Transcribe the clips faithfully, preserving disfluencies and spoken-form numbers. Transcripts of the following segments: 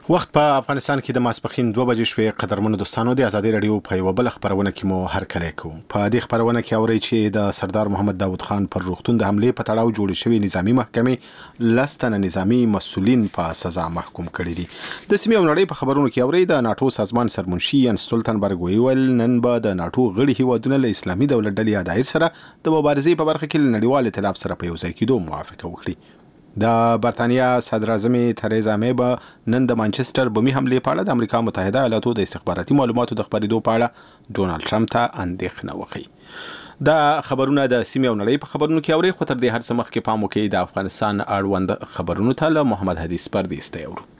وخت په افغانستان کې د ماسپښین دوه بجې شوې. قدرمنو دوستانو، د ازادي رادیو په یوه بله خپرونه کې مو هرکلی کوو. په دې خپرونه کې اورئ چې د سردار محمد داود خان پر روغتون د حملې په تړاو جوړې شوې نظامي محکمې لس تنه نظامي مسؤلین په سزا محکوم کړي دي. د سیمې او نړۍ په خبرونو کې اورئ د ناټو سازمان سرمنشي ین ستولتنبرګ ویل نن به د ناټو غړي هیوادونه له اسلامي دولت ډلې یادایر سره د مبارزې په برخه کې له نړیوال ائتلاف سره په یو ځای کېدو موافقه وکړي. د برطانیا صدراعظمې تریزا مې به نن د مانچسټر بمي حملې په اړه د امریکا متحده ایالاتو د استخباراتي معلوماتو د خپرېدو په اړه ډونالډ ټرمپ ته اندېښنه وښیي. دا خبرونه د سیمې او نړۍ په خبرونو کې اورئ، خو تر دې هر څه مخکې پام وکړئ د افغانستان اړوند خبرونو ته له محمد حدیث پردیس ته اورو.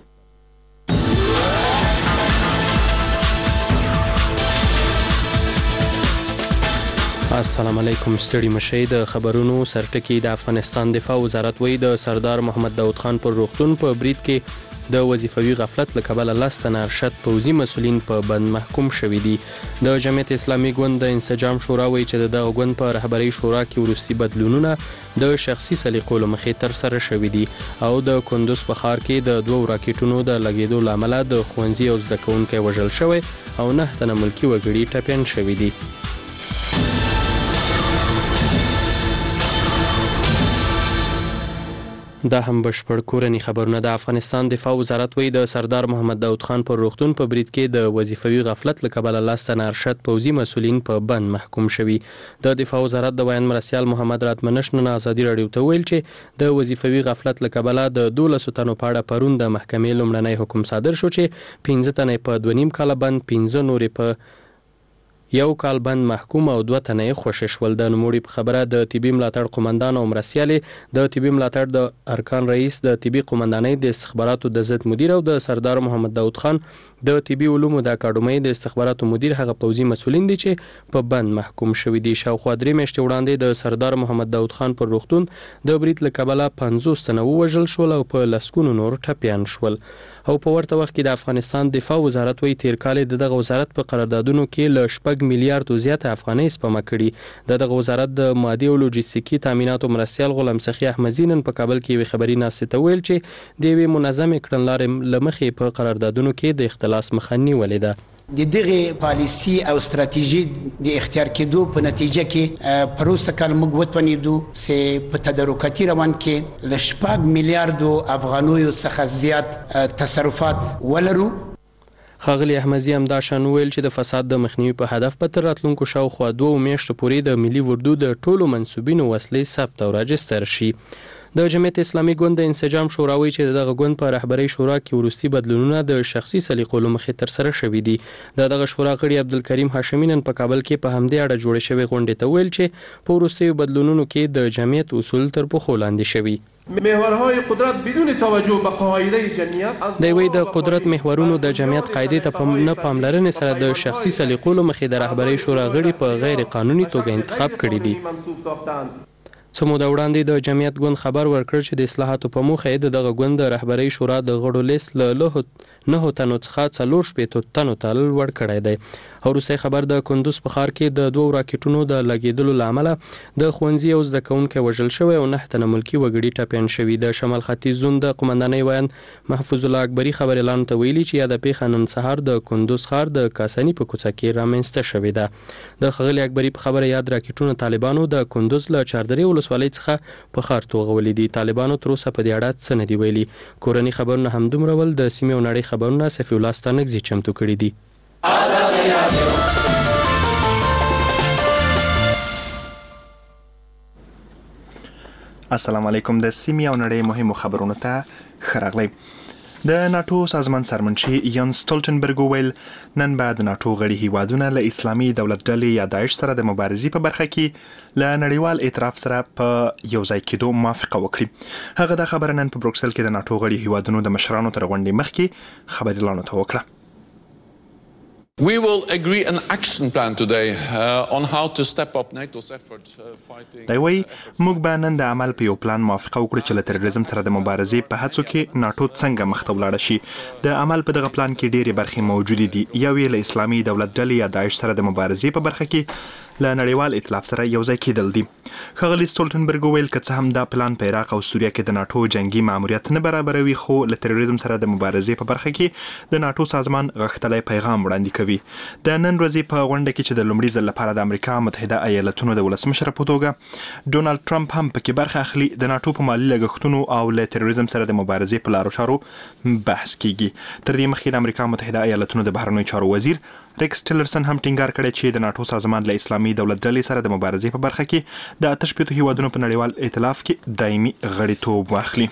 السلام علیکم. ستړي مشئ. د خبرونو سرټکی. د افغانستان دفاع وزارت وایي د سردار محمد داود خان پر روغتون په برید کې د وظیفوي غفلت له کبله لس تنه ارشد پوځي مسؤلین په بند محکوم شوي دي. د جمعیت اسلامي ګوند د انسجام شورا وایي چې د دغه ګوند په رهبرۍ شورا کې وروستي بدلونونه د شخصي سلیقو له مخې ترسره شوي دي او د کندوز په ښار کې د دوو راکټونو د لګېدو له امله د ښوونځي او زده کوونکی وژل شوی او نه تنه ملکي وګړي ټپیان شوي دي. دا هم بشپړ کورني خبرونه. د افغانستان دفاع وزارت وایي د سردار محمد داود خان پر روغتون په برید کې د وظیفوي غفلت له کبله لس تنه ارشد پوځي مسؤلین په بند محکوم شوي. د دفاع وزارت د بیان مرستیال محمد راتمنش نن ازادي رادیو ته ویل چې د وظیفوي غفلت له کبله د دولسو تنو په اړه پرون د محکمې لومړنی حکم صادر شو چې پنځه تنه په دوه نیم کاله بند، پنځه نورې په یو کال بند محکوم او دوه تنه یې خوشي شول. د نوموړي په خبره د طبي ملاتړ قومندان او مرستیالې د طبي ملاتړ د ارکان رئیس، د طبي قومندانۍ د استخباراتو د ضد مدیر او د سردار محمد داود خان د طبي علومو د اکاډمۍ د استخباراتو مدیر هغه پوځي مسؤلین دي چې په بند محکوم شوي دي. شاوخوا درې میاشتې وړاندې د سردار محمد داود خان پر روغتون د برید له کبله پنځوس تنه ووژل شول او په لسګونو نور ټپیان شول. او په ورته وخت کې د افغانستان دفاع وزارت وایي تیر کال د دغه وزارت په قراردادونو کې له شپږ میلیارډو زیاته افغانۍ سپما کړي. د دغه وزارت د مادي او لوجستیکي تامیناتو مرستیال غلام سخي احمدزي نن په کابل کې یوې خبري ناستې ته ویل چې د یوې منظمې کړنلارې له مخې په قراردادونو کې د اختلاس مخه نیولې ده. د دغه پالیسي او ستراتیژي د اختیار کېدو په نتیجه کې پروسه کال موږ وتونیدو چې په تدارکاتي روان کې له شپږ میلیارډو افغانیو څخه زیات تصرفات ولرو. ښاغلي احمدزي همدا شان ویل چې د فساد د مخنیوي په هدف به تر راتلونکو شاوخوا دوه میاشتو پورې د ملي اردو د ټولو منصوبینو وسلې ثبت او راجستر شي. د جمعیت اسلامي ګوند د انسجام شورا وایي چې دغه ګوند په رهبرۍ شورا کې وروستي بدلونونه د شخصي سلیقو له مخې ترسره شوي دي. د دغه شورا غړي عبدالکریم هاشمي نن په کابل کې په همدې اړه جوړې شوې غونډې ته ویل چې په وروستیو بدلونونو کې د جمعیت اصول تر پښو لاندې شوي. محورهای قدرت بدون توجه به قاعده جمعیت د وی د قدرت محورونو د جمعیت قاعده ته په نه پاملرنې سره د شخصي سلیقو له مخې د رهبرۍ شورا غړي په غیر قانوني توګه انتخاب کړي دي. څه موده وړاندې د جمعیت ګوند خبر ورکړ چې د اصلاحاتو په موخه د دغه ګوند د رهبرۍ شورا د غړو لیست له نهو تنو څخه څلور شپېتو تنو ته لوړ کړی دی. وروستی خبر د کندوز په ښار کې د دوو راکټونو د لګېدلو له امله د ښوونځي او زده کوونکی وژل شوی او نه تنه ملکي وګړي ټپیان شوي. د شمال ختیځ زون د قومندانۍ ویان محفوظ الله اکبري خبر اعلان ته ویلي چې یاده پیښه نن سهار د کندوز ښار د کاسني په کوڅه کې رامنځته شوې ده. د ښاغلي اکبري په خبره یاد راکټونه طالبانو د کندوز له چاردرې ولسوالۍ څخه په ښار توغولي دي. طالبانو تر اوسه په دې اړه څه نه دي ویلي. کورني خبرونه همدومره ول. د سیمې او نړۍ خبرونه سفي الله ستانکزي چمتو کړي دي. السلام علیکم. د سیمې او نړۍ مهمو خبرونو ته ښه راغلی. د ناټو سازمان سرمنشي ین ستولټنبرګ ویل نن به د ناټو غړي هیوادونه له اسلامي دولت ډلې یا داعش سره د مبارزې په برخه کې له نړیوال ائتلاف سره په یو ځای کېدو موافقه وکړي. هغه دا خبره نن په بروکسل کې د ناټو غړي هیوادونو د مشرانو تر غونډې مخکې خبريالانو ته وکړه. We will agree an action plan today uh, on how to step up NATO's efforts uh, fighting. دا وایي موږ به نن د عمل په یو پلان موافقه وکړو چې له تروریزم سره د مبارزې په هڅو کې ناټو څنګه مخ ته ولاړه شي. د عمل په دغه پلان کې ډېرې برخې موجودې دي. یو یې له اسلامي دولت ډلې یا داعش سره د مبارزې په برخه کې له نړیوال ائتلاف سره یوځای کېدل دي. ښاغلي سټولټنبرګ وویل که څه هم دا پلان په عراق او سوریه کې د ناټو جنگي ماموریت نه برابروي، خو له تروریزم سره د مبارزې په برخه کې د ناټو سازمان غښتلی پیغام وړاندې کوي. د نن ورځې په غونډه کې چې د لومړي ځل لپاره د امریکا متحده ایالتونو د ولسمشر په توګه ډونالډ ټرمپ هم پکې برخه اخلي، د ناټو په مالي لګښتونو او له تروریزم سره د مبارزې په لارو چارو بحث کیږي. تر دې مخکې د امریکا متحده ایالتونو د بهرنیو چارو وزیر ریکس ټیلرسن هم ټینګار کړی چې د ناټو سازمان له اسلامي دولت ډلې سره د مبارزې په برخه کې د اته شپېتو هیوادونو په نړیوال ائتلاف کې دایمي غړیتوب واخلي.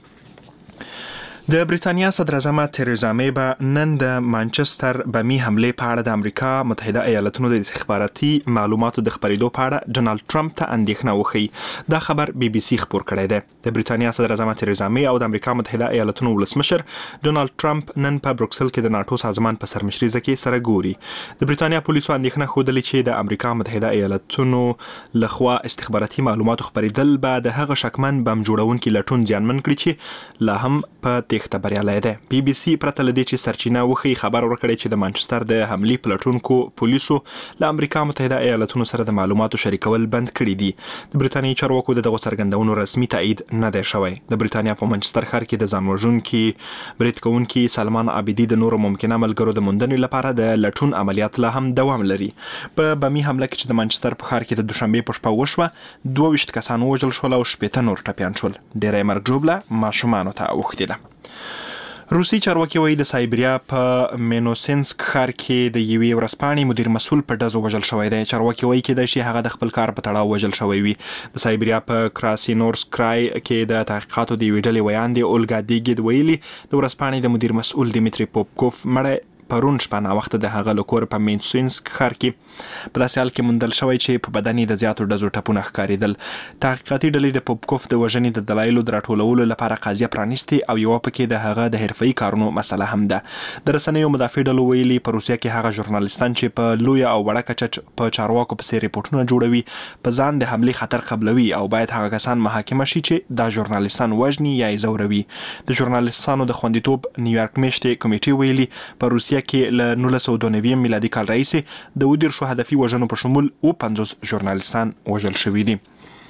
د بریتانیا صدر اعظم تریزا می به نن د مانچستر بمي حملې په اړه د امریکا متحده ایالتونو د استخباراتي معلوماتو د خپرېدو په اړه ډونالډ ټرمپ ته اندېښنه وښیي. دا خبر بي بي سي خپور کړی دی. د بریتانیا صدر اعظم تریزا می او د امریکا متحده ایالتونو ولسمشر ډونالډ ټرمپ نن په بروکسل کې د ناټو سازمان په سرمشريزه کې سره ګوري. د بریتانیا پولیسو اندېښنه ښودلې چې د امریکا متحده ایالتونو لخوا استخباراتي معلوماتو خپرېدل به د هغه شکمن بم جوړونکي لټون زیانمن کړي چې لا هم په تېښته بریالی دی. بي بي سي پرته له دې چې سرچینه وښیي خبر ورکړی چې د مانچستر د حملې پلټونکو پولیسو له امریکا متحده ایالتونو سره د معلوماتو شریکول بند کړي دي. د بریتانیایی چارواکو د دغو څرګندونو رسمي تایید نه دی شوی. د بریتانیا په مانچستر ښار کې د ځان وژونکي برید کوونکي سلمان عابدي د نورو ممکنه ملګرو د موندنې لپاره د لټون عملیات لا هم دوام لري. په بمي حمله کې چې د مانچستر په ښار کې د دوشنبې په شپه وشوه، دوه ویشت کسان ووژل شول او شپېته نور ټپیان شول. ډېری مرګ ژوبله ماشومانو ته اوښتې ده. روسي چارواکي وایي د سایبریا په مینوسینسک ښار کې د یوې ورځپاڼې مدیر مسؤل په ډزو وژل شوی دی. چارواکي وایي کېدای شي هغه د خپل کار په تړاو وژل شوی وي. د سایبریا په کراسینورسک کرای کې د تحقیقاتو د یوې ډلې ویاندې اولګا دیګید ویلي د ورځپاڼې د مدیر مسؤل دیمیتری پوپکوف مړی پرون شپه ناوخته د هغه له کوره په مینسوینسک ښار کې په داسې حال کې موندل شوی چې په بدن یې د زیاتو ډزو ټپونه ښکارېدل. تحقیقاتي ډلې د پوپکوف د وژنې د دلایلو د راټولولو لپاره قضیه پرانیستې او یوه پکې د هغه د حرفه‌ایي کارونو مسله هم ده. د رسنیو مدافع ډلو ویلي په روسیه کې هغه ژورنالیستان چې په لویه او وړه کچه په چارواکو پسې ریپورټونه جوړوي په ځان د حملې خطر قبلوي او باید هغه کسان محاکمه شي چې دا ژورنالیستان وژني یا یې ځوروي. د ژورنالیستانو د خوندیتوب نیویارک میشتې کمیټې ویلي په روسیه کې له نولس سوه دوه نوي میلادي کال راهیسې د اووه دېرشو هدفي وژنو په شمول اووه پنځوس ژورنالیستان وژل شوي دي.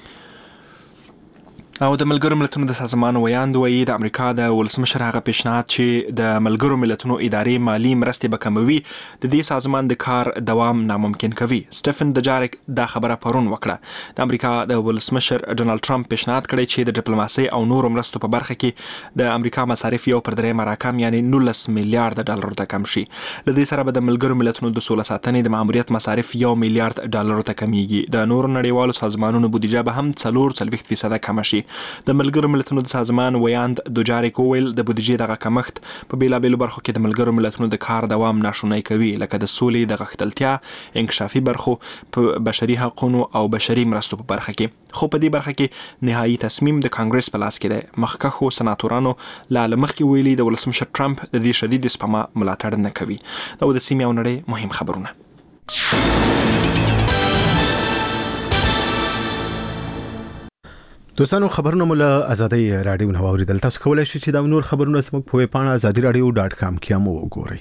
او د ملګرو ملتونو د سازمان ویاند وایي د امریکا د ولسمشر هغه پیشنهاد چې د ملګرو ملتونو ادارې مالی مرستې به کموي د دې سازمان د کار دوام ناممکن کوي. سټیفن دجارک دا خبره پرون وکړه. د امریکا د ولسمشر ډونالډ ټرمپ پیشنهاد کړی چې د ډیپلوماسۍ او نورو مرستو په برخه کې د امریکا مصارف یو پر درېیمه راکم یعنی نولس میلیارډ ډالرو ته کم شي. له دې سره به د ملګرو ملتونو د سوله ساتنې د ماموریت مصارف یو میلیارډ ډالرو ته کمیږي. د نورو نړیوالو سازمانونو بودیجه به هم څلور څلوېښت فیصده کمه شي. د ملګرو ملتونو د سازمان ویاند دوجارک وویل د بودیجې دغه کمښت په بیلابیلو برخو کې د ملګرو ملتونو د کار دوام ناشونی کوي، لکه د سولې د غښتلتیا، انکشافي برخو، په بشري حقونو او بشري مرستو په برخه کې. خو په دې برخه کې نهایي تصمیم د کانګرس په لاس کې دی. مخکښو سناتورانو لا له مخکې ویلي د ولسمشر ټرمپ د دې شدید سپما ملاتړ نه کوي. دا د سیمې او نړۍ مهم خبرونه. دوستانو خبرونه مو له آزادۍ رادیو نه واوریدل. تاسو کولای شئ چې دا نور خبرونه زموږ په ویب پاڼه آزادي رادیو ډاټ کام کې هم وګورئ.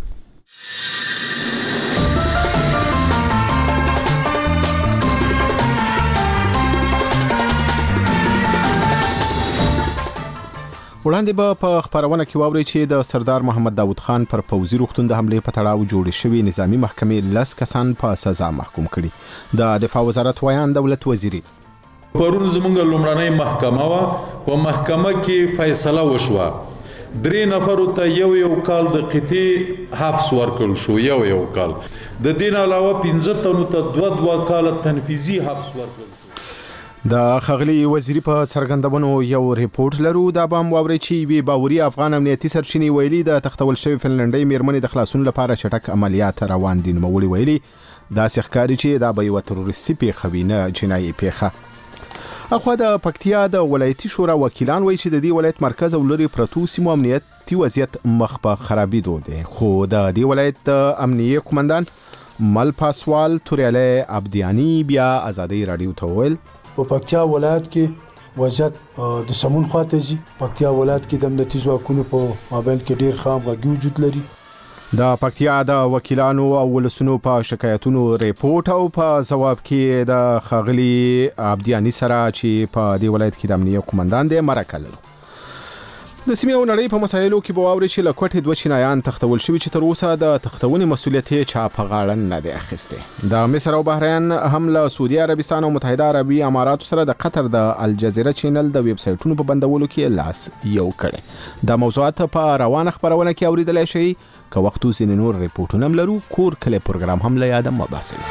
وړاندې به په خبرونه کې واورئ چې د سردار محمد داود خان پر پوځي روغتون د حملې په تړاو جوړې شوې نظامی محکمې لس کسان په سزا محکوم کړي. د دفاع وزارت ویان دولت وزیري پرون زمونږ لومړنۍ محکمه وه، په محکمه کې فیصله وشوه درې نفرو ته یو یو کال د قطعي حبس ورکړل شو. یو یو کال د دې نه علاوه پنځه تنو ته دوه دوه کاله تنفیذي حبس ورکړل شو. د ښاغلي وزیري په څرګندونو یو ریپورت لرو. دا به هم واورئ چې یوې باوري افغان امنیتي سرچینې ویلي د تختول شوې فنلنډۍ میرمنې د خلاصون لپاره چټک عملیات روان دي. نوموړي ویلي داسې ښکاري چې دا به یوه تروریستي پیښه وي نه جنایي پیښه. اخوا د پکتیا د ولایتي شورا وکیلان وایي چې د دې ولایت مرکز او لري پرتو سیمو امنیتي وضعیت مخ په خرابېدو دی. خو د دې ولایت د امنیه قومندان مل پاسوال توریالی عبدیانی بیا آزادۍ رادیو ته وویل په پکتیا ولایت کې وضعیت د سمون خواته ځي. پکتیا ولایت کې د امنیتي ځواکونو په مابین کې ډېر خام غږی وجود لري. د پکتیا د وکیلانو او ولسونو په شکایتونو ریپورت او په ځواب کې د خاغلی عبدیانی سره چې په دې ولایت کې د امنیه قومندان دی مرکه لرو. د سیمې او نړۍ په مسایلو کې به واوري چې له کوټې دوه چینایان تختول شوي چې تر اوسه د تختونې مسؤلیت یې چا په غاړه نه دی اخیستی. د مصر او بحرین هم له سعودي عربستان او متحده عربي اماراتو سره د قطر د الجزیره چینل د ویب سایټونو په بندولو کې لاس یو کړی. دا موضوعات په روانه خبرونه کې اوریدلای شئ. که وخت ځینې نور ریپورټونه هم لرو. کور کلی پروګرام هم له یاده مه باسئ.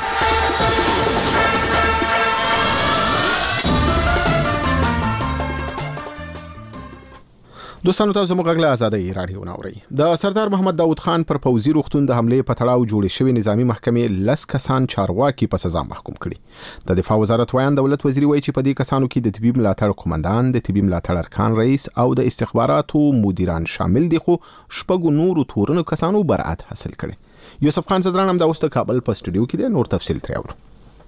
دوستانو تاسو موږ غږ آزادۍ رادیو ناوري. د سردار محمد داود خان پر پوځي روغتون د حمله په تړاو جوړې شوې نظامی محکمې لس کسان چارواکي په سزا محکوم کړي. د دفاع وزارت وایي دولت وزیر وایي چې په دې کسانو کې د طبي ملاتړ قومندان، د طبي ملاتړ ارکان رئیس او د استخباراتو مدیران شامل دي، خو شپږو نورو تورنو کسانو برأت حاصل کړي. یوسف خان زدران هم د اوس د کابل په سټوډیو کې دی. نور تفصیل ترې اورو.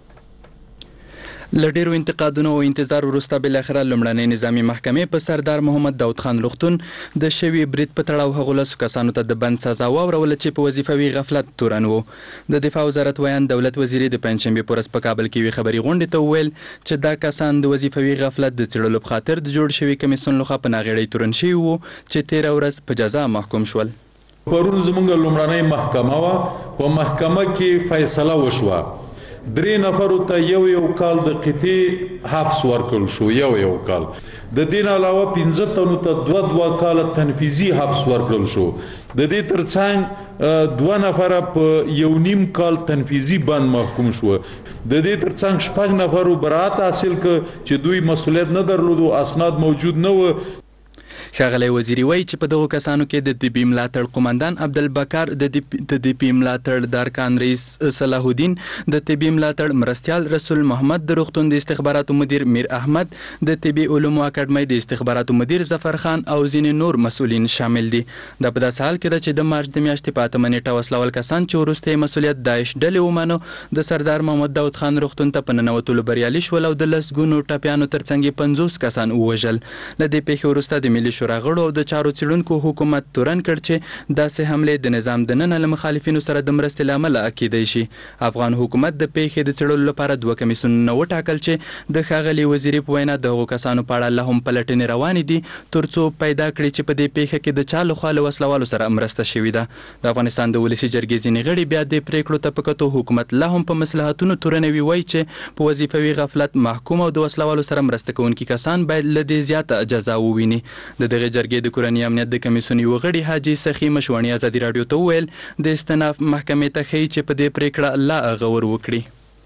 لډیرو انتقادونو او انتظار وروسته بل اخره لمړنۍ نظامی محکمې په سردار محمد داود خان روغتون د شوی برید په تړاو هغو لسو کسانو ته د بند سزا واوروله چې په وظیفوي غفلت تورن وو. د دفاع وزارت ویان دولت وزیر د پنځشنبې په ورځ په کابل کې وی خبري غونډې ته وویل چې دا کسان د وظیفوي غفلت د څېړلو په خاطر د جوړ شوي کمیسیون لخوا په ناغېړۍ تورن شوي وو چې تېره ورځ په جزا محکوم شول. پرون زموږ لومړنۍ محکمه وه. په محکمه کې فیصله وشوه. درې نفرو ته یو یو کال د قطعي حبس ورکړل شو. یو یو کال. د دې علاوه پنځه تنو ته دوه دوه کاله تنفیذي حبس ورکړل شو. د دې ترڅنګ دوه نفره په یو نیم کال تنفیذي بند محکوم شو. د دې ترڅنګ شپږ نفرو برأت حاصل ک چې دوی مسؤلیت نه درلودو، اسناد موجود نه و. ښاغلی وزیري وایي چې په دغو کسانو کې د طبي ملاتړ قومندان عبدالبکر، د طبي ملاتړ د ارکان رئیس صلاح الدین، د طبي ملاتړ مرستیال رسول محمد، د روغتون د استخباراتو مدیر میر احمد، د طبي علومو اکاډمۍ د استخباراتو مدیر ظفر خان او ځینې نور مسؤلین شامل دي. دا په داسې حال کې ده چې د مارچ د میاشتې په اتمه نیټه وسلوال کسان چې وروسته یې مسؤلیت داعش ډلې ومانو د سردار محمد داود خان روغتون ته په ننوتلو بریالي شول او د لسګونو ټپیانو ترڅنګ یې پنځوس کسان ووژل. له دې پیښې وروسته د ملي شورا غړو او د چارو څېړونکو حکومت تورن کړ چې داسې حملې د نظام دننه له مخالفینو سره د مرستې له امله کیدای شي. افغان حکومت د پیښې د څېړلو لپاره دوه کمیسیونونه وټاکل چې د ښاغلي وزیري په وینا د هغو کسانو په اړه لا هم پلټنې روانې دي تر څو پیدا کړي چې په دې پیښه کې د چا لخوا له وسلوالو سره مرسته شوې ده. د افغانستان د ولسي جرګې ځینې غړي بیا د پرېکړو ته په کتو حکومت لا هم په مصلحتونو تورنوي، وایي چې په وظیفوي غفلت محکوم او د وسلوالو سره مرسته کوونکي کسان باید له دې زیاته جزا وویني. د دغې جرګې د کورني امنیت د کمیسیون یو غړي حاجي سخي مشوڼي ازادي رادیو ته وویل د استناف محکمې ته ښیي چې په دې پرېکړه لا غور وکړي.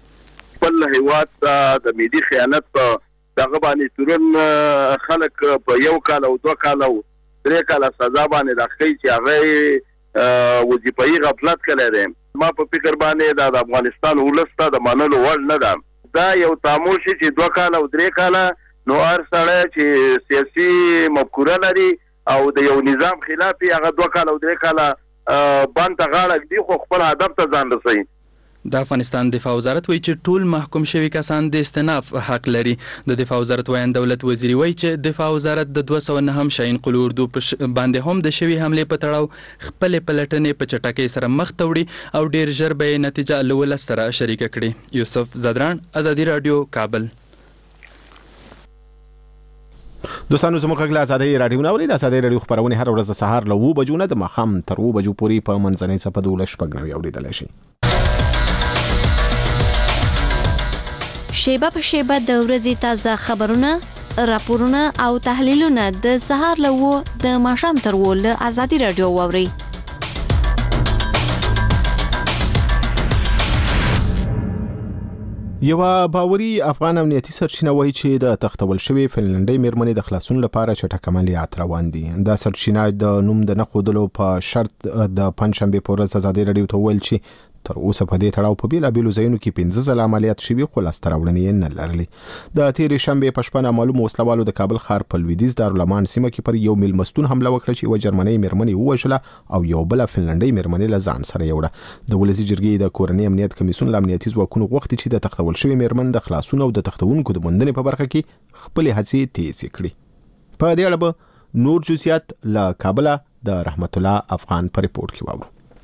خپل هیواد ته د ملي خیانت په دغه باندې تورن خلک په یو کال او دوه کال او درې کاله سزا باندې راښکي چې هغه وظیفوي غفلت کړی دی. ما په فکر باندې دا د افغانستان ولس ته د منلو وړ نه ده. دا یو تاموش چې دوه کاله او درې کاله نو هر سړی چې سیاسي مفکوره لري او د یو نظام خلاف هغه دوه کاله او درې کاله بند ته غاړه ږدي خو خپل هدف ته ځان رسوي. د افغانستان دفاع وزارت وایي چې ټول محکوم شوي کسان د استناف حق لري. د دفاع وزارت وایي دولت وزیري وایي چې دفاع وزارت د دوه سوه نهم شاهین قلو اردو باندې هم د شوي حملې په تړاو خپلې پلټنې په چټکۍ سره مخ ته وړي او ډیر ژر به یې نتیجه له ولس سره شریکه کړي. یوسف زدران، ازادي رادیو، کابل. دوستانو زموږ غږ له ازادۍ رادیو ناوري. د ازادۍ رادیو خپرونې هر ورځ د سهار له اوه بجو نه د ماښام تر اوه بجو پورې په منځنۍ څپه دولس شپږ نوي اورېدلی شي. شیبه په شیبه د ورځې تازه خبرونه، راپورونه او تحلیلونه د سهار له اوه د ماښام تر اوه له ازادي رادیو واورئ. یوه باوري افغان امنیتي سرچینه وایي چې د تختول شوي فنلنډۍ میرمنې د خلاصون لپاره چټک عملیات روان دي. دا سرچینه د نوم د نه ښودلو په شرط د پنجشنبې په ورځ ازادي رادیو ته وویل چې تر اوسه په دې تړاو په بیلابیلو ځایونو کې پنځه ځله عملیات شوي خو لاسته راوړنې یې نه لرلې. د تېرې شنبې په شپه نامعلومو وسلوالو د کابل ښار په لویدیځ دارالامان سیمه کې پر یو میلمستون حمله وکړه چې یوه جرمنۍ میرمنې ووژله او یو بله فنلنډۍ میرمنې له ځان سره یوړه. د ولسي جرګې د کورني امنیت کمیسیون له امنیتي ځواکونو غوښتي چې د تختول شوي میرمن د خلاصون او د تختونکو د موندنې په برخه کې خپلې هڅې تیزې کړي. په دې اړه به نور جزئیات له کابله د رحمت الله افغان په ریپورت کې واورو.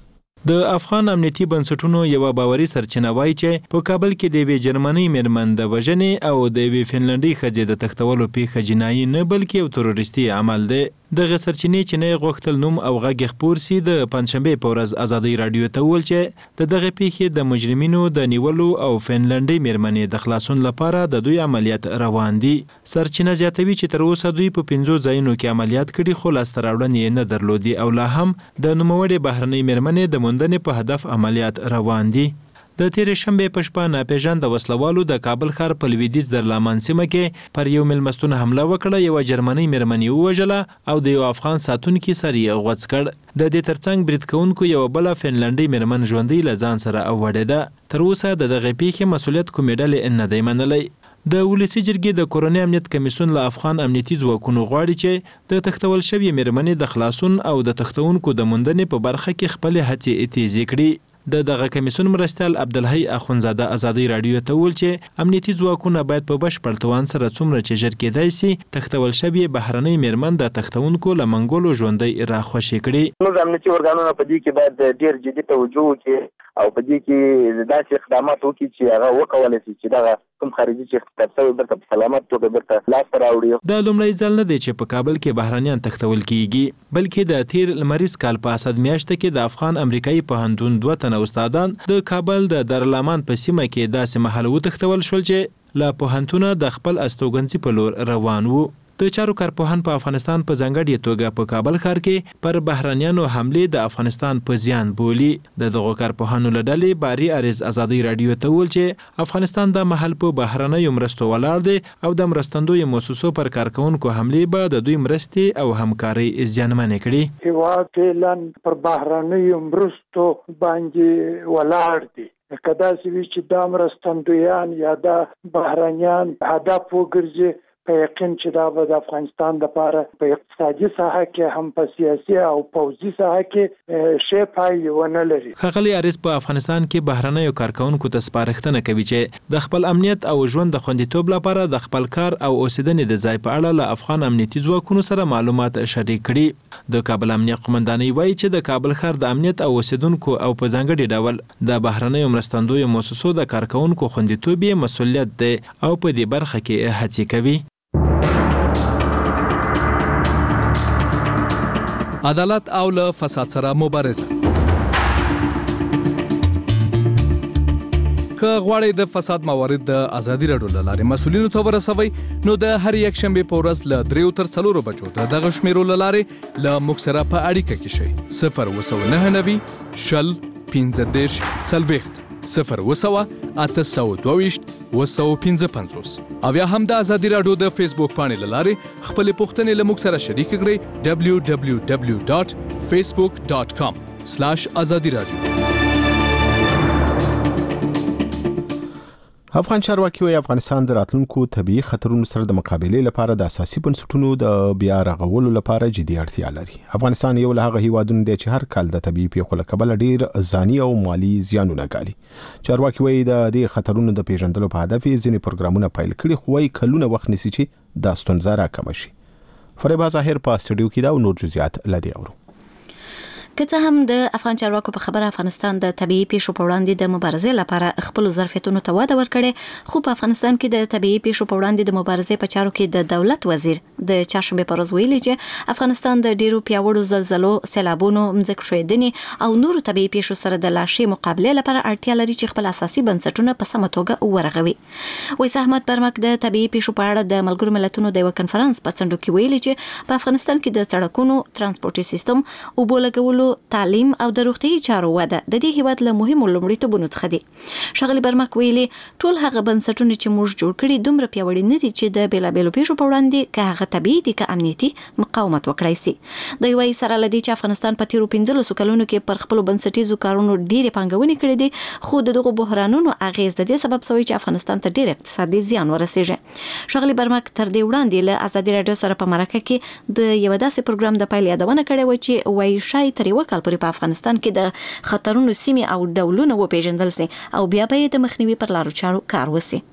د افغان امنیتي بنسټونو یو باوري سرچینه وایي چې په کابل کې د یوې جرمنۍ میرمن د وژنې او د یوې فنلنډۍ ښځې د تښتولو پیښه جنایي نه بلکې یو تروریستي عمل دی. دغه سرچینې چې نه غوښتل نوم او غږ خپور سي د پنځشنبې په ورځ ازادۍ راډیو ته وویل چې د دغه پیښې د مجرمینو د نیولو او فنلنډۍ میرمنې د خلاصون لپاره د دوی عملیات روان دي. سرچینه زیاتوي چې تر اوسه دوی په پنځو ځایونو کې عملیات کړي خو لاسته راوړنې نه درلودي او لا هم د نوموړې بهرنۍ میرمنې د موندنې په هدف عملیات روان دي. د تیرې شنبې په شپه ناپېژانده وسلوالو د کابل ښار په لویدیځ درلمان سیمه کې پر یو میلمستون حمله وکړه. یوه جرمنۍ میرمن یې ووژله او د یو افغان ساتونکي سر یې غوڅ کړ. د دې ترڅنګ برید کوونکو یوه بله فنلنډۍ میرمن ژوندۍ له ځان سره وړېده. تر اوسه د دغې پیښې مسؤلیت کومې ډلې نه دی منلی. د ولسي جرګې د کورنۍ امنیت کمیسیون له افغان امنیتي ځواکونو غواړي چې د تښتول شوې میرمنې د خلاصون او د تښتونکو د موندنې په برخه کې خپلې هڅې تیزې کړي. د دغه کمیسیون مرستیال عبدالحی اخونزاده ازادۍ راډیو ته وویل چې امنیتي ځواکونه باید په بشپړ توان سره څومره چې ژر کېدای سي تښتول شوې بهرنۍ میرمن د تښتونکو له منګولو ژوندۍ راخوشي کړي. موږ امنیتي ارګانونه په دې کې باید ډېر جدي توجه وکړي او په دې کې داسې اقدامات وکړي چې هغه وکولی شي چې دغه کوم خارجي چې اختطاف شوی بیرته په سلامت توګه بیرته لاسته راوړي. دا لومړی ځل نه دی چې په کابل کې بهرنیان تښتول کیږي بلکې د تیر لمریز کال په اسد میاشته کې د افغان امریکایي پوهنتون دوه تنه استادان د کابل د دارالمان په سیمه کې داسې مهال وتښتول شول چې له پوهنتونه د خپل استوګنځي په لور روان وو. د چارو کارپوهان په افغانستان په ځانګړې توګه په کابل ښار کې پر بهرنیانو حملې د افغانستان په زیان بولي. د دغو کارپوهانو له ډلې باري عریض ازادۍ راډیو ته وویل چې افغانستان د محل په بهرنیو مرستو ولاړ دی او د مرستندویو مؤسسو پر کارکونکو حملې به د دوی مرستې او همکارۍ زیانمنې کړي. هېواد فعلاً پر بهرنیو مرستو باندې ولاړ دی. که داسې وي چې دا مرستندویان یا دا بهرنیان هدف وګرځي په یقین چې دا به د افغانستان لپاره په اقتصادي ساحه کې هم په سیاسي او پوځي ساحه کې ښې پایلې ونه لري. ښاغلی عریض په افغانستان کې بهرنیو کارکونکو ته سپارښتنه کوي چې د خپل امنیت او ژوند د خوندیتوب لپاره د خپل کار او اوسېدنې د ځای په اړه له افغان امنیتي ځواکونو سره معلومات شریک کړي. د کابل امنیه قومندانۍ وایي چې د کابل ښار د امنیت او اوسېدونکو او په ځانګړي ډول د بهرنیو مرستندویو مؤسسو د کارکونکو خوندیتوب یې مسؤلیت دی او په دې برخه کې هڅې کوي. عدالت او له فساد سره مبارزه. که غواړئ د فساد موارد د ازادي راډیو له لارې مسؤلینو ته ورسوئ نو د هر یک شنبې په ورځ له دریو تر څلورو بجو د دغه شمیرو له لارې له موږ سره په اړیکه کې شئ. صفر اووه سوه نهه نوي شل پنځه دېرش څلوېښت صفر اووه سوه اته سوه دوه ویشت اووه سوه پنځه پنځوس او یا هم د ازادي راډیو د فیسبوک پاڼې له لارې خپلې پوښتنې له موږ سره شریکې کړئ. ډبلیو ډبلیو ډبلیو ډاټ فیسبوک ډاټ کام سلاش ازادي راډیو. افغان چارواکي وايي افغانستان د راتلونکو طبي خطرونو سره د مقابلې لپاره د اساسي بنسټونو د بیا رغولو لپاره جدي اړتیا لري. افغانستان یو له هغه هیوادونو دی چې هر کال د طبي پیښو له کبله ډیر ځاني او مالی زیانونه ګالي. چارواکي وايي د دې خطرونو د پیژندلو په هدف یې ځینې پروګرامونه پیل کړي خو وايي کلونه وخت نیسي چې دا ستونزه راکمه شي. فریبا ظاهر په استودیو کې دا او نور جزئیات لدی اورو. که څه هم د افغان چارواکو په خبره افغانستان د طبيعي پیښو په وړاندې د مبارزې لپاره خپل ظرفیتونو ته وده ورکړي خو په افغانستان کې د طبيعي پیښو په وړاندې د مبارزې په چارو کې د دولت وزیر د چاشنبه پر ورځ ویلي چې افغانستان د ډیرو پیاوړو زلزلو، سیلابونو، مځکو ښویدنې او نورو طبيعي پیښو سره د لاشي مقابله لپاره اړتیا لري چې خپل اساسي بنسټونه په سمه توګه ورغوي. وایي احمد برمک د طبيعي پیښو په اړه د ملګرو ملتونو د یو کنفرانس په څنډو کې ویلي چې په افغانستان کې د سړکونو، ترانسپورتي سیستم، اوبو لګولو، تعلیم او د روغتي چارو وده د دې هیواد له مهمو لومړیتوبونو څخه دي. ښاغلي برمک ویلي ټول هغه بنسټونه چې موږ جوړ کړي دومره پیاوړي نه دي چې د بیلابیلو پیښو په وړاندې که هغه طبیعي دي که امنیتي مقاومت وکړای شي. د یوې سره لدی چې افغانستان په تیرو پنځلسو کلونو کې پر خپل بنسټیزو کارونو ډېرې پانګونې کړې دي خو د دغو بحرانونو اغیز د دې سبب شوی چې افغانستان ته ډېر اقتصادي زیان ورسیږي. ښاغلي برمک تر دې وړاندې له ازادي راډیو سره په مرکه کې د یو داسې پروګرام د پیل یادونه کړې و چې وایي شاید تر یو کال پورې په افغانستان کې د خطرونو سیمې او ډولونه وپیژندل سي او بیا به د مخنیوي پر لارو چارو کار وسی.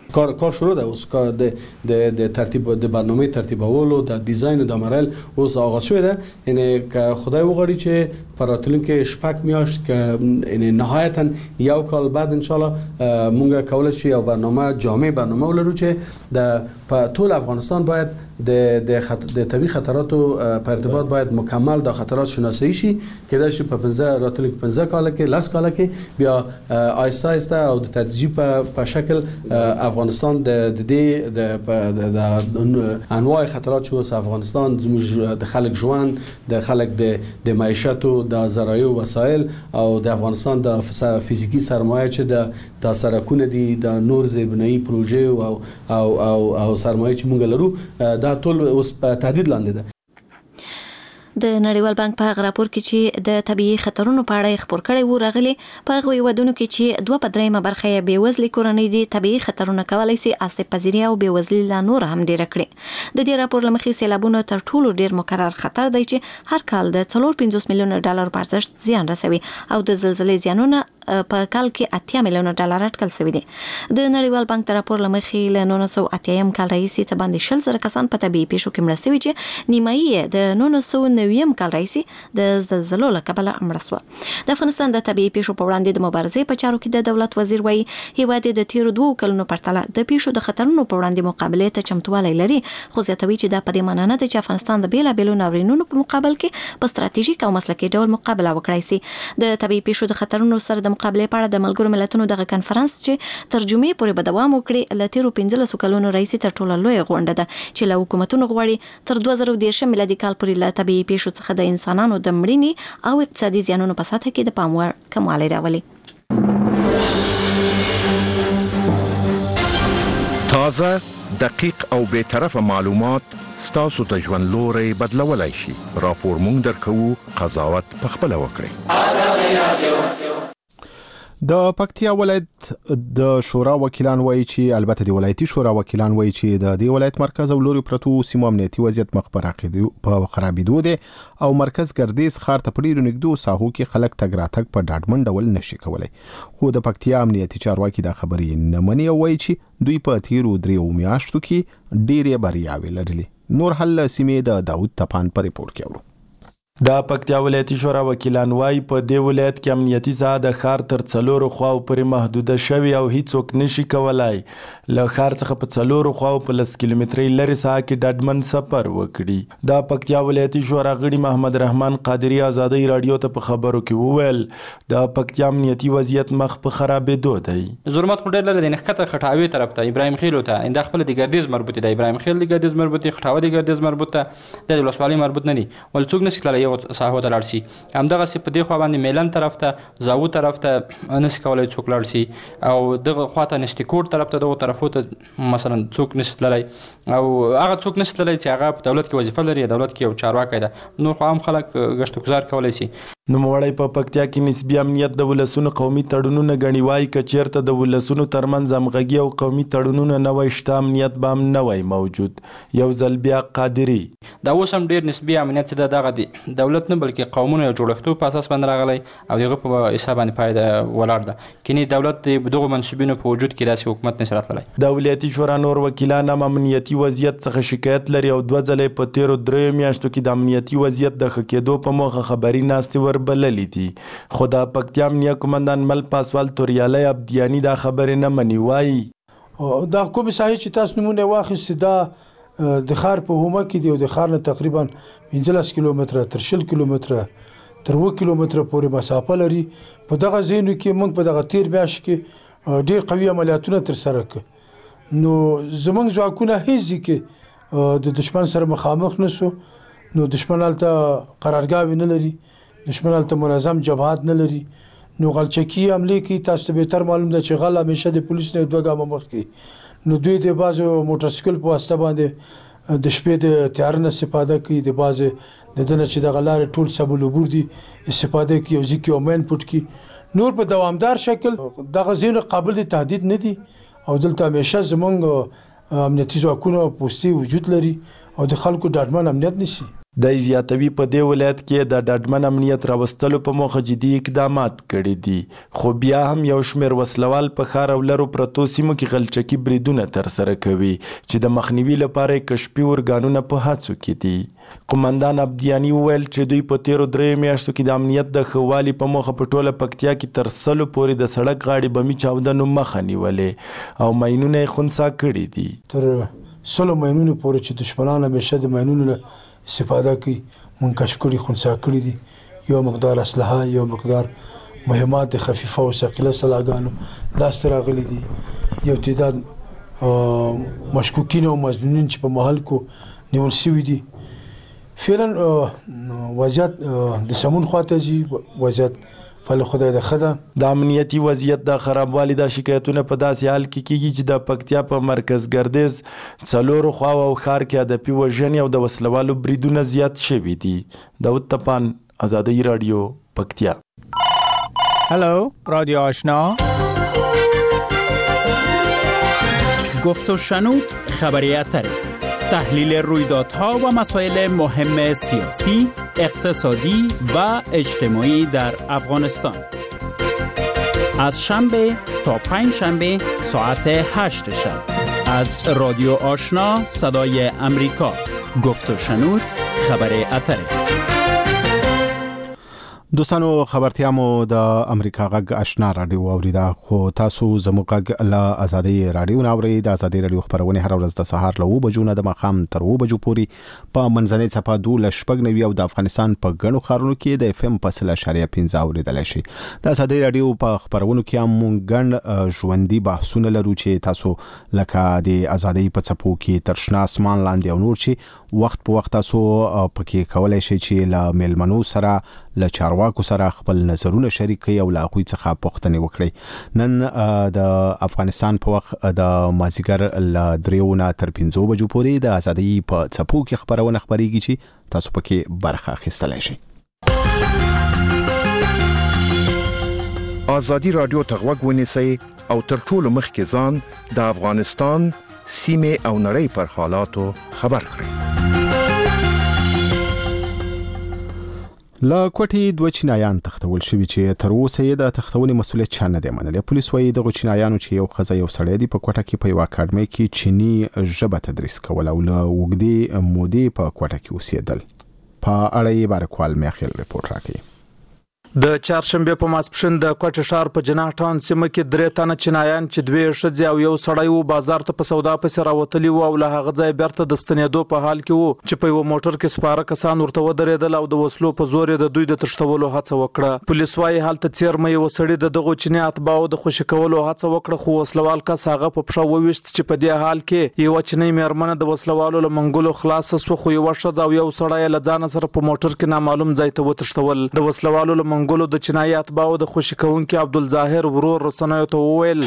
کار کار شروع ده اوس د د د ترتیب د برنامه ترتیبولو د دیزاین د عمل اوس آغاز شوی ده. یعنی که خدای وغواړي چې په راتلونکي شپږ میاشت که یعنی نهایتا یو کال بعد ان شاء الله مونږ کولای شو یو برنامه جامع برنامه ولرو چې د په ټول افغانستان باید د د خط... د طبي خطراتو په ارتباط باید مکمل د خطرات شناسایی شي کېدای شي په پنځه راتلونکي پنځه کال کې لاس کال کې بیا آیسته آیسته او د تدریجي په شکل افغانستان د دې د انواع خطرات چې اوس افغانستان زموږ د خلک ژوند د خلک د د معیشت او د زراعي وسایل او د افغانستان د فزیکی سرمایه چې د د سرکونه دي د نور زیربنایي پروژې او او او او سرمایه چې موږ لرو دا ټول اوس په تهدید لاندې ده. د نړیوال بانک په هغه راپور کې چې د طبيعي خطرونو په اړه خبر کړی وو راغلي په هغه ودونو کې چې دوه په دریمه برخه یې بیوزلي کورنۍ دي طبيعي خطرونه کولای شي آسیب پذیری او بیوزلي لا نور هم ډیر کړي. د دې راپور لمخې سیلابونه تر ټولو ډیر مقرر خطر دی چې هر کال د څلور پنځوس میلیونه ډالر په ارزښت زیان رسوي او د زلزلې زیانونه په کال کې اتیا میلیونه ډالر اټکل شوی دي. د نړیوال بانک د راپور لمخې له نولس سوه اتیا کال راهیسې څه باندې شل زره کسان په طبيعي پیښو کې مړه شوي چې نیمایي د نولس سوه نوي کال راهیسې د زلزلو له کبله مړه شوه. د افغانستان د طبيعي پیښو په وړاندې د مبارزې په چارو کې د دولت وزیر وایي هیواد د تیرو دوه کلونو پرتله د پیښو د خطرونو په وړاندې مقابله ته چمتووالی لري خو زیاتوي چې دا په دې معنی نه ده چې افغانستان د بیلابیلو ناورینونو په مقابل کې په ستراتیژیک او مسلکي ډول مقابله وکړای شي. د طبيعي پیښو د خطرونو سره د مقابله په اړه د ملګرو ملتونو دغه کنفرانس چې ترجمه پورې به دوام وکړي ل تیرو پنځلسو کلونو راهیسې تر ټولو لوی غونډه ده چې له حکومتونو غواړي تر دوه زره دېرش میلادي کال پورې له طبيعي پیښو څخه د انسانانو د مړینې او اقتصادي زیانونو په سطح کې د پام وړ کموالی راولي. تازه دقیق او به طرفه معلومات ستاسو ته ژوند لوري بدلولای شي. راپور مونږ درکو قضاوت په خپل وکړئ. د پکتیا ولایت د شورا وکیلان وایي چې البته د ولایتي شورا وکیلان وایي چې د دې ولایت مرکز او لوري پرتو سیمو امنیتي وضعیت مخ پر عقیدو په خرابېدو دي او مرکز ګردیز ښار ته په ډیرو نږدې ساحو کې خلک تګ راتګ په ډاډمن ډول نشي کولای. خو د پکتیا امنیتي چارواکي دا خبرې نه مني او وایي چې دوی په تیرو دریو میاشتو کې ډیرې بریاوې لرلې. نور حل سیمې د داود تپان په ریپورت کې اورو. د پکتیا ولایتي شورا وکیلان وايي په دې ولایت کې امنیتي ساحه د ښار تر څلورو خواو پورې محدوده شوې او هیڅوک نشي کولای له ښار څخه په څلورو خواو په لس کیلومترۍ لرې ساحه کې ډاډمن سفر وکړي. د پکتیا ولایتي شورا غړي محمد رحمان قادری ازادۍ راډیو ته په خبرو کې وویل د پکتیا امنیتي وضعیت مخ په خرابېدو دی. ظلمات خو ډېر لري د نښکته خټاوي طرف ته ابراهیم خیلو ته انده خپل د ګردیز مربوط دی ابراهیم خیل د ګردیز مربوط خټاوي د ګردیز مربوط ته د ولسوالۍ مربوط نه دي ول څوک نشي کولای یو ساحو ته لاړ شي. همدغه سي په دې خوا باندې میلان طرف ته زاو طرف ته نشي کولای څوک لاړ شي او دغه خواته نشټیکوټ طرف ته دغه طرفو ته مثلا څوک نشي تللی او هغه څوک نشي تللی چې هغه په دولت کې وظیفه لري دولت کې یو چارواکی ده نور خو هم خلک ګشت گزار کولی شي. نوموړی په پکتیا کې نسبي امنیت د ولسونو قومي تړونونه ګڼي وایي که چېرته د ولسونو ترمنځ همغږي او قومي تړونونه نه وای شته امنیت به هم نه وای موجود. یو ځل بیا قادري دا اوس هم ډېر نسبي امنیت چې دغه دی دولت نه بلکې قومونو یو جوړښتو په اساس باندې راغلی او دغه په حساب باندې پایده ولاړ ده کینې دولت د دغو منصوبینو په وجود کې داسې حکومت نشي راتللی. د ولایتي شورا نور وکیلان هم امنیتي وضعیت څخه شکایت لري او دوه ځلې په تیرو دریو میاشتو کې د امنیتي وضعیت د ښه کېدو په موخه خبري ناستې وربللې دي. خو د پکتیا امنیه قومندان مل پاسوال توریالی عبدیانی دا خبرې نه مني. وایي دا کومې ساحې چې تاسو نومونه واخیستې دا د ښار په هومه کې دی او د ښار نه تقریبا پنځلس کیلومتره تر شل کیلومتره تر اووه کیلومتره پورې مسافه لري. په دغه ځایونو کې موږ په دغه تیر میاشت کې ډېر قوي عملیاتونه ترسره کړه نو زموږ ځواکونه هیڅ کې د دشمن سره مخامخ نسو نو دشمن هلته قرارګاوې نه لري دشمن هلته منظم جبهات نه لري نو غلچکي حملې کوي. تاسو ته بهتر معلوم ده چې غل همیشه د پولیس نه دوه ګامه مخکې نو دوی د بعضو موټرسایکل په واسطه باندې د شپې د تیاره نه استفاده کوي د بعضې د ده نه چې دغه لارې ټول سبل عبور دي استفاده کوي او ځي کې او مین پټ کړي نور په دوامدار شکل دغه ځایونه قابل د تهدید نه دي او دلته همیشه زموږ امنیتي ځواکونه پوستې وجود لري او د خلکو ډاډمن امنیت نیسي. د زیاتوي په دې ولایت کې د ډاډمن امنیت راوستلو په موخه جدي اقدامات کړي دي، خو بیا هم یو شمېر وسلوال په ښار او لرو پرتو سیمو کې غلچکي بریدونه ترسره کوي چې د مخنیوي لپاره کشفي ارګانونه په هڅو کې دي. قومندان عبدیانی وویل چې دوی په تیرو دریو میاشتو کې د امنیت د ښه والي په موخه په ټوله پکتیا کې تر سلو پورې د سړک غاړې بمي چاودنو مخه نیولې او ماینونه یې خنثی کړي دي. تر سلو ماینونو پورې چې دشمنان همیشه د ماینونو نه استفاده کوي مونږ کشف کړي، خنثی کړي دي. یو مقدار اسلحه، یو مقدار مهمات خفیفه او ثقیله سلاګانو لاسته راغلي دي. یو تعداد مشکوکین او مظنونین چې په محل کو نیول شوي دي. فعلا وضعیت د سمون خواته ځي، وضعیت فل خدای د خدا. د امنیتي وضعیت د خرابوالي د شکایتونه په داسې حال کې کیږي چې د پکتیا په مرکز ګردیز څلورو خواو او ښار کې هدفي وژنې او د وسلوالو بریدونه زیات شوي دي. داود تپان، آزادی رادیو، پکتیا. هلو رادیو آشنا، گفت و شنود خبری اتری، تحلیل رویدادها و مسائل مهم سیاسی، اقتصادی و اجتماعی در افغانستان. از شنبه تا پنج شنبه ساعت هشت شب از رادیو آشنا صدای امریکا. گفت و شنود خبر اتری. دوستانو خبرتیا مو د امریکا غږ آشنا رادیو اوریدا، خو تاسو زموږ غږ له آزادی رادیو نه اورئ. د آزادی رادیو خبرونه هر ورځ د سهار له اوه بجو نه د ماښام تر اوه بجو پورې په منځنۍ څپه دوه شپږ نوي او د افغانستان په ګڼو ښارونو کې د اف ام په سل اشاریه پنځه اوریدلی شي. د آزادی رادیو په خبرونو کې هم مونږ ګڼ ژوندي بحثونه لرو چې تاسو لکه د آزادی په څپو کې تر شنه اسمان لاندې او نور چې وخت په وخت تاسو پکې کولای شئ چې له میلمنو سره له چارواکو سره خپل نظرونه شریک کړئ او له هغوی څخه پوښتنې وکړئ. نن د افغانستان په وخت د مازدیګر له دریو نه تر پنځو بجو پورې د آزادۍ په څپو کې خبرونه خپرېږي چې تاسو پکې برخه اخیستلی شئ. آزادی رادیو ته غوږ ونیسئ او تر ټولو مخکې ځان د افغانستان، سیمې او نړۍ پر حالاتو خبر کړئ. لا کوټي دوه چینایان تختول شوي چې تر اوسه یې د تختونې مسؤلیت چا نه دی منلی. پولیس وایي دغه چینایانو چې یو ښځه یو سړی دی په کوټه کې په یوه اکاډمۍ کې چیني ژبه تدریس کوله او له اوږدې مودې په کوټه کې اوسېدل. په اړه یې بارکوال میخیل رپورټ راکوي. د چهارشنبه په ماسپښین د کوټه ښار په جناح ټاون سیمه کې درې تنه چینایان چې دوی ښځې او یو سړی وو بازار ته په سودا پسې راوتلي وو او له هغه ځای بیرته د ستنېدو په حال کې وو چې په یوه موټر کې سپاره کسان ورته ودرېدل او د وسلو په زور یې د دوی د تښتولو هڅه وکړه. پولیس وایي هلته څیرمه یوه سړي د دغو چیني اتباعو د خوشي کولو هڅه وکړه، خو وسلوال کس هغه په پښه وویشت چې په دې حال کې یوه چینۍ مېرمنه د وسلوالو له منګولو خلاصه سوه، خو یوه ښځه او یو سړی یې له ځانه سره په موټر کې نامعلوم ځای ته وتښتول. د وسلوالو له منګولو د چینایي اتباعو د خوشي کوونکي عبدالظاهر ورور رسنیو ته وویل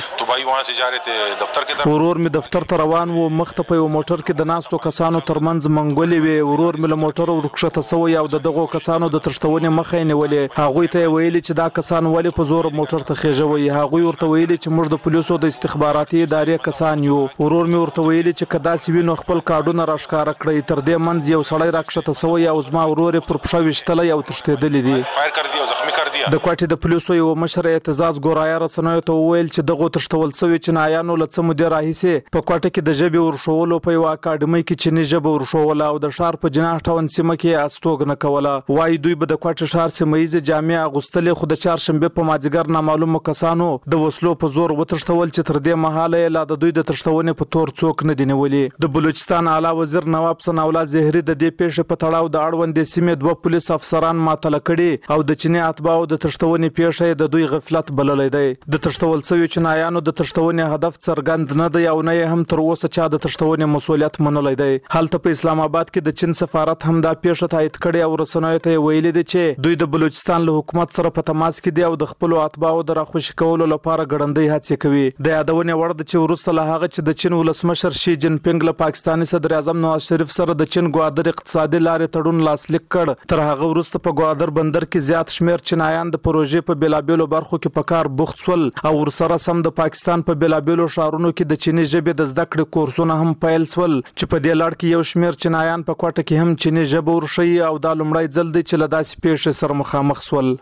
ورور می دفتر ته روان وو، مخ ته په یو موټر کې د ناستو کسانو ترمنځ منګولې وې. ورور می له موټر ورکښته سوی او د دغو کسانو د تښتونې مخه یې نیولې. هغوی ته یې ویلي چې دا کسان ولې په زور موټر ته خېژوي. هغوی ورته ویلي چې موږ د پولیسو د استخباراتي ادارې کسان یو. ورور می ورته ویلي چې که داسې وي نو خپل کارډونه راښکاره کړئ. تر دې منځ یو سړی راکښته سوی او زما ورور یې پر پښه ویشتلی او تښتېدلی دی. د کوټې د پولیسو یو مشر اعتزاز ګورایه رسنیو ته وویل چې دغو تښتول سوي چینایانو له څه مودې راهیسې په کوټه کې د ژبې ورښولو په یوه اکاډمۍ کې چیني ژبه ورښوله او د ښار په جناح ټاون سیمه کې استوګنه کوله. وایي دوی به د کوټې ښار سیمه ییزې جامې اغوستلې، خو د چهارشنبې په مازدیګر نامعلومو کسانو د وسلو په زور وتښتول چې تر دې مهاله یې لا د دوی د تښتونې په تور څوک نه دي نیولي. د بلوچستان اعلی وزیر نواب ثناءالله زهري د دې پیښې په تړاو د اړوندې سیمې دوه پولیس افسران معطله کړي او د چیني اتباعو د تښتونې پیښه د دوی غفلت بللی دی. د تښتول شویو چینایانو د تښتونې هدف څرګند نه دی او نه یې هم تر اوسه چا د تښتونې مسؤلیت منلی دی. هلته په اسلام آباد کې د چین سفارت هم دا پیښه تایید کړې او رسنیو ته یې ویلي دي چې دوی د بلوچستان له حکومت سره په تماس کې دي او د خپلو اتباعو د راخوشي کولو لپاره ګړندۍ هڅې کوي. د یادونې وړ ده چې وروسته له هغه چې د چین ولسمشر شي جین پینګ له پاکستاني صدر اعظم نواز شریف سره د چین ګوادر اقتصادي لارې تړون لاسلیک کړ، تر هغه وروسته په ګوادر بندر کې زیات شمېر شمیر چینایان د پروژې په بیلابېلو برخو کې په کار بوخت شول او ورسره سم د پاکستان په بیلابېلو ښارونو کې د چیني ژبې د زده کړې کورسونه هم پیل شول چې په دې لړ کې یو شمیر چینایان په کوټه کې هم چیني ژبه ورښیي او دا لومړی ځل دی چې له داسې پیښې سره مخامخ شول.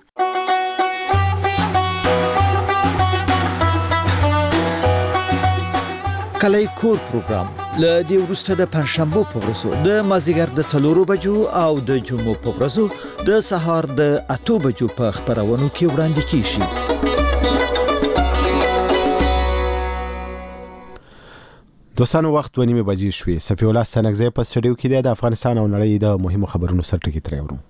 کلی کور پروګرام له دې وروسته د پنځشنبه په ورځو د مازدیګر د څلورو بجو او د جمعو په ورځو د سهار د اتو بجو په خپرونو کې وړاندې کیږي. دوستانو وخت ونیمه بجې شوې. صفی الله سنگزی په سټډیو کې د افغانستان او نړۍ د مهمو خبرونو سرټکی ترې اورو.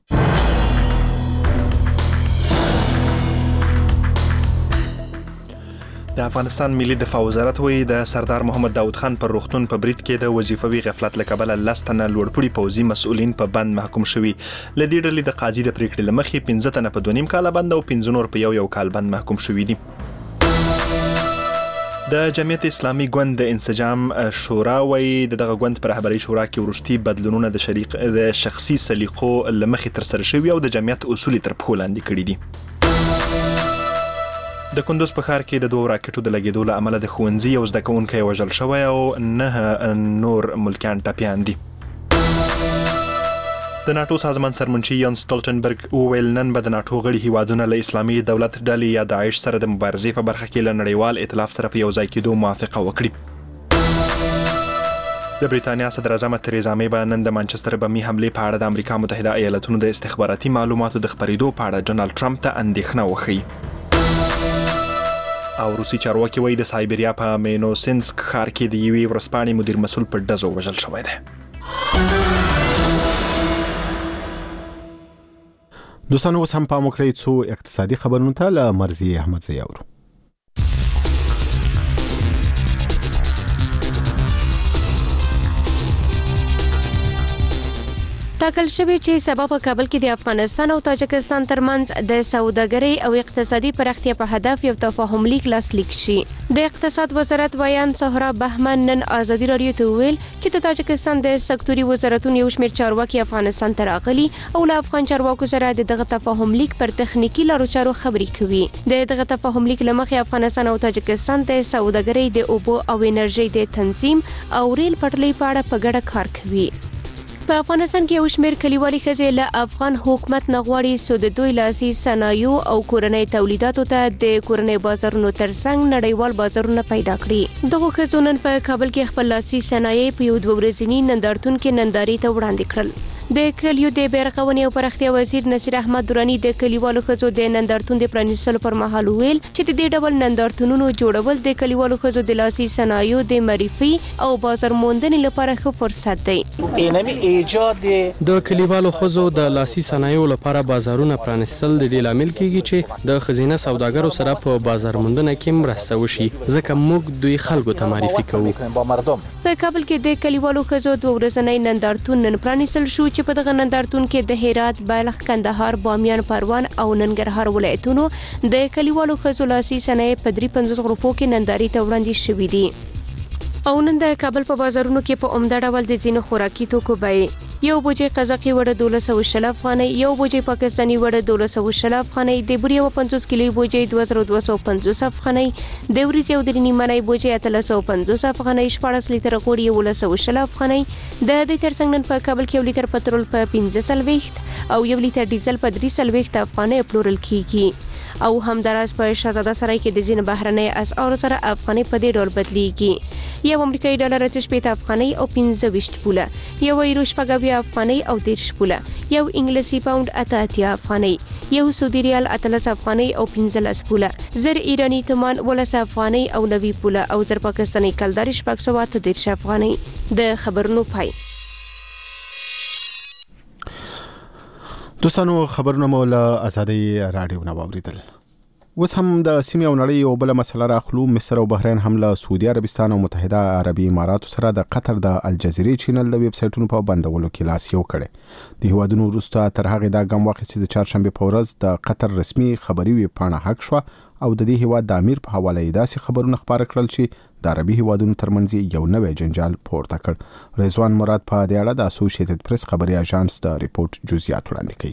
د افغانستان ملي دفاع وزارت وایي د سردار محمد داود خان پر روغتون په برید کې د وظیفوي غفلت له کبله لس تنه لوړپوړي پوځي مسؤلین په بند محکوم شوي. له دې ډلې د قاضي د پریکړې له مخې پنځه تنه په دوه نیم کاله بند او پنځه نور په یو یو کال بند محکوم شوي دي. د جمعیت اسلامي ګوند د انسجام شورا وایي د دغه ګوند پر رهبرۍ شورا کې وروستي بدلونونه د شریک د شخصي سلیقو له مخې ترسره شوي او د جمعیت اصول تر پښو لاندې کړي دي. د کندوز په ښار کې د دوه راکټو د لګېدو له امله د ښوونځي یو زده کوونکی وژل شوی او نه نور ملکیان ټپیان دي. د ناټو سازمان سرمنشي یان سټولټنبرګ وویل نن به د ناټو غړي هیوادونه له اسلامي دولت ډلې یا داعش سره د مبارزې په برخه کې له نړیوال ائتلاف سره په یو ځای کېدو موافقه وکړي. د بریتانیا صدر اعظم تریزا مې به نن د مانچستر بمي حملې په اړه د امریکا متحده ایالاتونو د استخباراتي معلوماتو د خپرېدو په اړه ډونالډ ټرمپ ته اندېښنه وښیي. او روسي چارواکي وایي د سایبریا په مینوسینسک ښار کې د یوې ورځپاڼې مدیر مسؤل په ډزو وژل شوی دی. دوستانو اوس هم پام وکړئ څو اقتصادي خبرونو ته له مرضیه احمدزی اورو. ټاکل شوی چې سبا په کابل کې د افغانستان او تاجکستان ترمنځ د سوداګرۍ او اقتصادي پراختیا په هدف یو تفاهم لیک لاسلیک شي. د اقتصاد وزارت ویان سهرا بهمن نن ازادي راډیو ته ویل چې د تاجکستان د سکتوري وزارتونو یو شمېر چارواکي افغانستان ته راغلي او له افغان چارواکو سره د دغه تفاهم لیک پر تخنیکی لارو چارو خبرې کوي. د دغه تفاهم لیک له مخې افغانستان او تاجکستان د سوداګرۍ د اوبو او انرژي د تنظیم او ریل پټلۍ په اړه په ګډه کار کوي. په افغانستان کې یو شمېر کلیوالي ښځې له افغان حکومت نه غواړي څو د دوی لاسي صنایعو او کورنۍ تولیداتو ته د کورنۍ بازارونو ترڅنګ نړیوال بازارونه پیدا کړي. دغو ښځو نن په کابل کې خپل لاسي صنایع په یو دوه ورځني نندارتون کې نندارې ته وړاندې کړل. د کلیو د بیرغونې او پراختیا وزیر نصیر احمد درانی د کلیوالو ښځو د نندارتون د پرانیستلو پر مهال ویل چې د دې ډول نندارتونونو جوړول د کلیوالو ښځو د لاسي صنایعو د معرفي او بازار موندنې لپاره ښه فرصت دی. د کلیوالو ښځو د لاسي صنایعو لپاره بازارونه پرانیستل د دې لامل کیږي چې د ښځینه سوداګرو سره په بازار موندنه کې مرسته وشي ځکه موږ دوی خلکو ته معرفي کوو. په کابل کې د کلیوالو ښځو دوه ورځنی نندارتون نن پرانیستل شو چې په دغه نندارتون کې د هرات، بلخ، کندهار، بامیان، پروان او ننګرهار ولایتونو د کلیوالو ښځو لاسي صنایع په درې پنځوس غرفو کې نندارې ته وړاندې شوي دي. او نن د کابل په بازارونو کې په عمده ډول د ځینو خوراکي توکو بیې یو بوجۍ قزاقي وړه دولس سوه شل افغانۍ، یو بوجۍ پاکستاني وړه دولس سوه شل افغانۍ، د بورې یوه پنځوس کیلوي بوجۍ دوه زره دوه سوه پنځوس افغانۍ، د وریځې او درې نیمنۍ بوجۍ اتلس سوه پنځوس افغانۍ، شپاړس لیتره غوړي یولس سوه شل افغانۍ. د دې ترڅنګ نن په کابل کې یو لیتر پټرول په پنځه څلوېښت او یو لیتر ډیزل په درې څلوېښت افغانۍ پلورل کیږي. او همداراز په شهزاده سرای کې د ځینو بهرنۍ اسعارو سره افغانۍ په دې ډول بدلیږي. یو امریکایي ډالر اته شپېته افغانۍ او پنځه ویشت پوله، یو یورو شپږ اویا افغانۍ او دېرش پوله، یو انګلیسي پاونډ اته اتیا افغانۍ، یو سعودي ریال اتلس افغانۍ او پنځلس پوله، زر ایرانی تومان ولس افغانۍ او نوي پوله او زر پاکستاني کلدارې شپږ سوه اته دېرش افغانۍ. د خبرونو پای. دوستانو خبرونه مو له ازادي راډیو نه واوریدل. اوس هم د سیمې او نړۍ یو بله مسله راخلو. مصر او بحرین هم له سعودي عربستان او متحده عربي اماراتو سره د قطر د الجزیرې چینل د ویب سایټونو په بندولو کې لاس یو کړی. د هیوادونو وروسته تر هغې دا ګام واخیست چې د چهارشنبې په ورځ د قطر رسمي خبري ویب پاڼه حق شوه او د دې هیواد د امیر په حواله یې داسې خبرونه خپاره کړل چې د عربي هیوادونو ترمنځ یو نوی جنجال پورته کړ. رضوان مراد په دې اړه د اسوسییټډ پریس خبري اژانس د ریپورت جزئیات وړاندې کوي.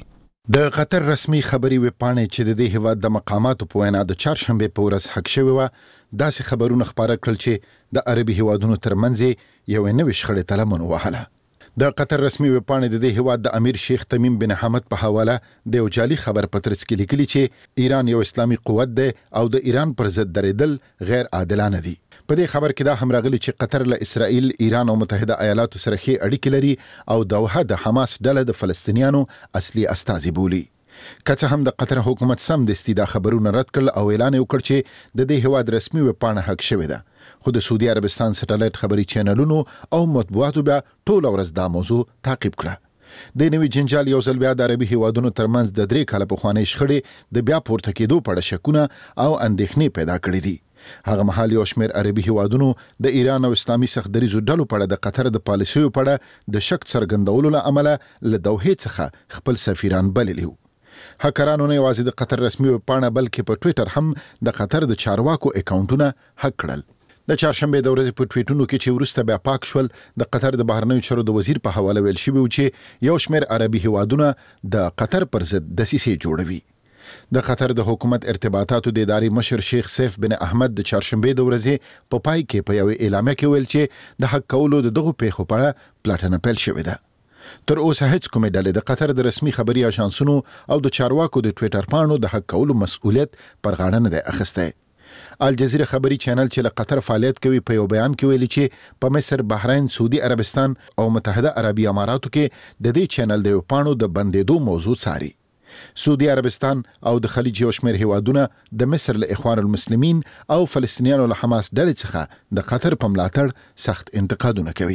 د قطر رسمي خبري وپاڼې چې د دې هیواد د مقاماتو په وینا د چهارشنبه په ورځ حق شوی و داسې خبرونه خبره کړل چې د عربي هیوادونو ترمنځ یو نوې شخړه تلمن وهله. د قطر رسمي وپاڼې د دې هیواد د امیر شیخ تمیم بن حمد په حواله د یو جعلي خبر پترس کې لیکلي چې ایران یو اسلامي قوت دی او د ایران پر ضد درېدل غیر عادلانه دي. په دې خبر کې دا هم راغلي چې قطر له اسرائیل، ایران او متحده ایالاتو سره ښې اړیکې لري او دوحه د حماس ډله د فلسطینیانو اصلي استازي بولي. که څه هم د قطر حکومت سمدستي دا خبرونه رد کړل او اعلان وکړ چې د دې هیواد رسمي وپاڼه حق شوې ده، خو د سعودي عربستان سټلایټ خبري چینلونو او مطبوعاتو بیا ټول ورځ دا موضوع تعقیب کړه. د نوي جنجال یو ځل بیا د عربي هیوادونو ترمنځ د درې کاله پخوانۍ شخړې د بیا پورته کېدو په اړه شکونه او اندېښنې پیدا کړې دي. هغه مهال یو شمېر عربي هیوادونو د ایران او اسلامي سختدریزو ډلو په اړه د قطر د پالیسیو په اړه د شک څرګندولو له امله له دوحې څخه خپل سفیران بللي وو. هکرانو نه یوازې د قطر رسمي وپاڼه بلکې په ټویټر هم د قطر د چارواکو اکاونټونه حق کړل. د چهارشنبه د ورځې په ټویټونو کې چې وروسته بیا پاک شول، د قطر د بهرنیو چارو د وزیر په حواله ویل شوی و چې یو شمېر عربي هیوادونه د قطر پر ضد دسیسې جوړوي. د قطر د حکومت ارتباطاتو د ادارې مشر شیخ سیف بن احمد د چهارشنبه د ورځې په پای کې په یو اعلامیه کې ویل چې د حق کولو د دغو پیښو په اړه پلټنه پیل شوې ده. تر اوسه هیڅ کومې ډلې د قطر د رسمي خبري اژانسونو او د چارواکو د ټویټر پاڼو د حق کولو مسؤلیت پر غاړه نه دی اخیستی. الجزیره خبري چینل چې له قطر فعالیت کوي په یو بیان کې ویلي چې په مصر، بحرین، سعودي عربستان او متحده عربي اماراتو کې د دې چینل د پاڼو د بندېدو موضوع څاري. سعودي عربستان او د خلیج یو شمېر هیوادونه د مصر له اخوان المسلمین او فلسطینیانو له حماس ډلې څخه د قطر په ملاتړ سخت انتقادونه کوي.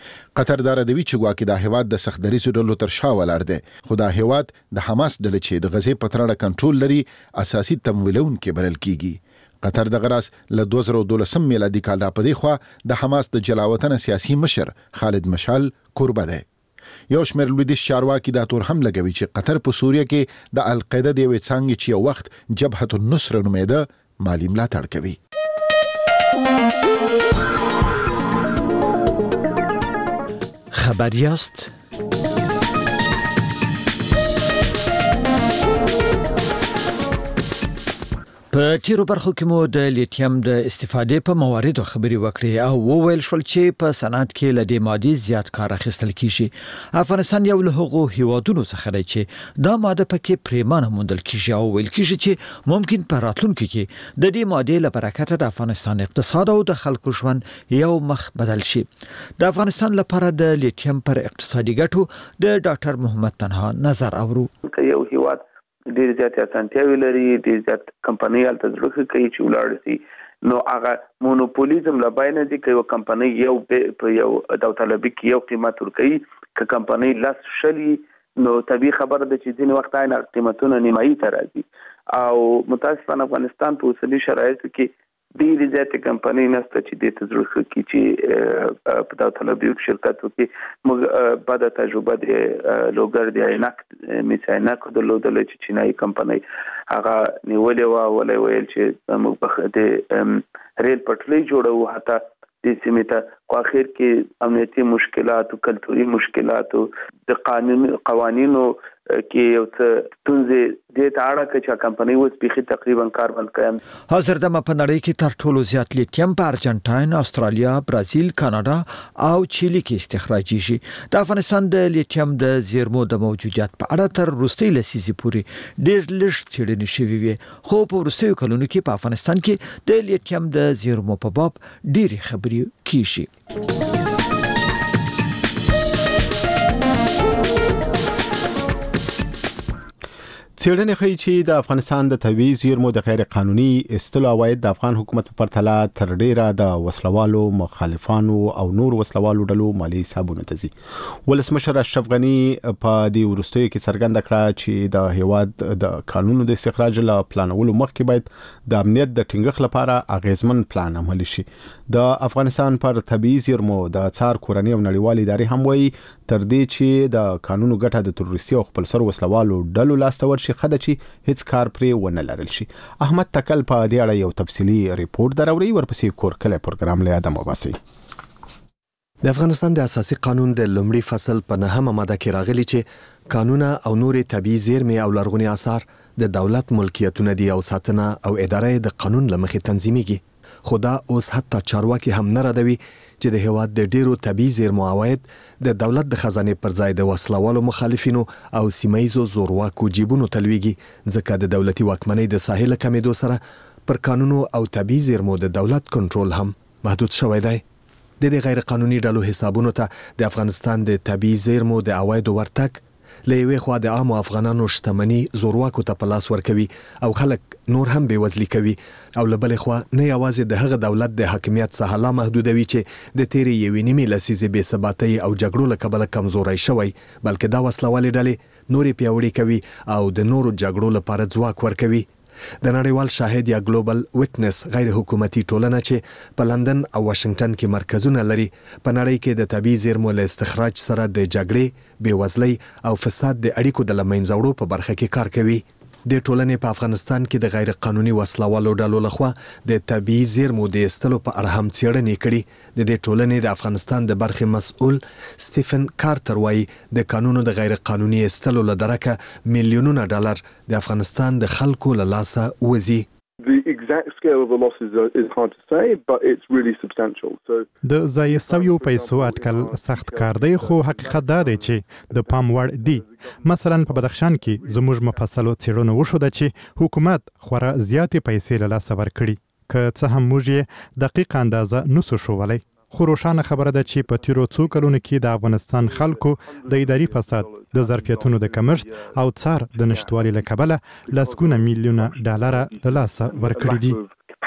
قطر دا ردوي چې ګواکې دا هیواد د سختدریزو ډلو تر شا ولاړ دی، خو دا هیواد د حماس ډلې چې د غزې په تړه کنټرول لري اساسي تمویلونکي بلل کیږي. قطر د غراس له دوه زره دولسم میلادي کال را پدې خوا د حماس د جلاوطن سیاسي مشر خالد مشعل کوربه دی. یو شمېر لویدیځ چارواکي دا تور هم لګوي چې قطر په سوریه کې د القاعده د یوې څانګې چې یو وخت جبهة النصر نومېده مالي ملاتړ کوي. خبر یاست؟ په تیرو برخو کې مو د لیتیم د استفادې په مواردو خبري وکړې او وویل شول چې په صنعت کې له دې مادې زیات کار اخیستل کیږي. افغانستان یو له هغو هیوادونو څخه دی چې دا ماده پکې پریمانه موندل کیږي او ویل کیږي چې ممکن په راتلونکي کې د دې مادې له برکته د افغانستان اقتصاد او د خلکو ژوند یو مخ بدل شي. د افغانستان لپاره د لیتیم پر اقتصادي ګټو د ډاکټر محمد تنها نظر اورو. یو هیواد ډیر زیات اسانتیاوي لري، ډیر زیات کمپنۍ هلته زړه کوي چې ولاړ شي، نو هغه مونوپولیزم لا باندې دي چې یو کمپنۍ یو په یو داوطلبي کې یو قیمت ورکوي، که کمپنۍ لاس شلی نو طبيعي خبره ده چې ځینې وخت عین قیمتونه نیمایي ته راځي. او متاسفانه افغانستان په اوسني شرایطو کې ډېرې زیاتې کمپنۍ نشته چې دې ته زړه ښه کړي چې په داوطلبیو کې شرکت وکړي. موږ بده تجربه د لوګر د عینک میس عینک درلودله چې چینایي کمپنۍ هغه نیولې وه، ولې ویل چې موږ به د ریل پټلۍ جوړوو حتی دې سیمې ته، خو اخر کې امنیتي مشکلات او کلتوري مشکلات د قانون قوانینو کې یو څه ستونزې دې ته اړه کوي چې کمپنۍ اوس بیخي تقریبا کار بند کړي. حاضر دمه په نړۍ کې تر ټولو زیات لیتیم په ارجنټاین، استرالیا، برازیل، کاناډا او چیلي کې استخراجېږي. د افغانستان د لیتیم د زیرمو د موجودیت په اړه تر وروستۍ لسیزې پورې ډېر لږ څېړنې شوې وې، خو په وروستیو کلونو کې په افغانستان کې د لیتیم د زیرمو په باب ډېرې خبرې کیږي. څېړنې ښیي چې د افغانستان د طبیعي زیرمو د غیر قانوني ایستلو عواید د افغان حکومت په پرتله تر ډیره د وسلوالو، مخالفانو او نور وسلوالو ډلو مالي حسابونو ته ځي. ولسمشر اشرف غني په دې وروستیو کې څرګنده کړه چې د هیواد د قانونو د استخراج له پلانولو مخکې باید د امنیت د ټینګښت لپاره اغیزمن پلان عملي شي. د افغانستان پر طبیعي زیرمو د څار کورنۍ او نړیوال ادارې هم وایي تر دې چې د قانونو ګټه د تروریستي او خپلسر وسلوالو ډلو لاسته ورشي خده چې هیڅ کار پرې ونه لرل شي. احمد تکل په دې اړه یو تفصیلی ریپورت دراوړي، ورپسې کور کله پروګرام له ادم وباسي. د افغانستان د اساسي قانون د لومړي فصل په نهمه ماده کې راغلي چې قانونه او نورې طبيعي زیرمې او لرغوني آثار د دولت ملکیتونه دي او ساتنه او اداره د قانون لمخې تنظیمېږي. خو دا اوس حتی چارواکي هم نه ردوي چې د هیواد د ډیرو طبيعي زیرمو عواید د دولت د خزانې پر ځای د وسلوالو مخالفینو او سیمایزو زورواکو جیبونو تلويږي، ځکه د دولتي واکمنۍ د ساحل کمیدو سره پر قانونو او طبيعي زیرمو د دولت کنټرول هم محدود شوی دی. د دې غیر قانوني ډلو حسابونو ته د افغانستان د طبيعي زیرمو د عوایدو ورتګ له یوې خوا د عامو افغانانو شتمني زورواکو ته په لاس ورکوي او خلک نور هم بېوزلي کوي، او له بلې خوا نه یوازې د هغه دولت د حاکمیت څخه لا محدودوي چې د تیرې یوې نیمې لسیزې بې ثباتۍ او جګړو له کبله کمزوری شوی، بلکې دا وسلوالې ډلې نورې پیاوړې کوي او د نورو جګړو لپاره ځواک ورکوي. د نړیوال شاهد یا ګلوبل وټنس غیر حکومتي ټولنه چې په لندن او واشنگټن کې مرکزونه لري، په نړۍ کې د طبيعي زیرمو له استخراج سره د جګړې، بېوزلۍ او فساد د اړیکو د له منځه وړو په برخه کې کار کوي. د ټولنې په افغانستان کې د غیر قانوني وسلوالو ډلو لخوا د طبيعي زیرمو د ایستلو په اړه هم څېړنې کړي. د دې ټولنې د افغانستان د برخې مسؤل سټیفن کارتر وایي د قانونو د غیر قانوني ایستلو له درکه میلیونونه ډالر د افغانستان د خلکو له لاسه وځي. The exact scale of the losses is hard to say, but it's really substantial. So د ضایع شویو پیسو اټکل سخت کار دی، خو حقیقت دا دی چې د پام وړ دی. مثلا په بدخشان کې زموږ مفصلو څېړنه وشوده چې حکومت خورا زیاتې پیسې له لاسه ورکړي، که څه هم موږ یې دقیق اندازه نسو شولی. خو روښانه خبره ده چې په تیرو څو کلونو کې د افغانستان خلکو د اداري فساد، د ظرفیتونو د کمښت او څار د نشټوالي له کبله لسګونه میلیونه ډالره له لاسه ورکړي دي.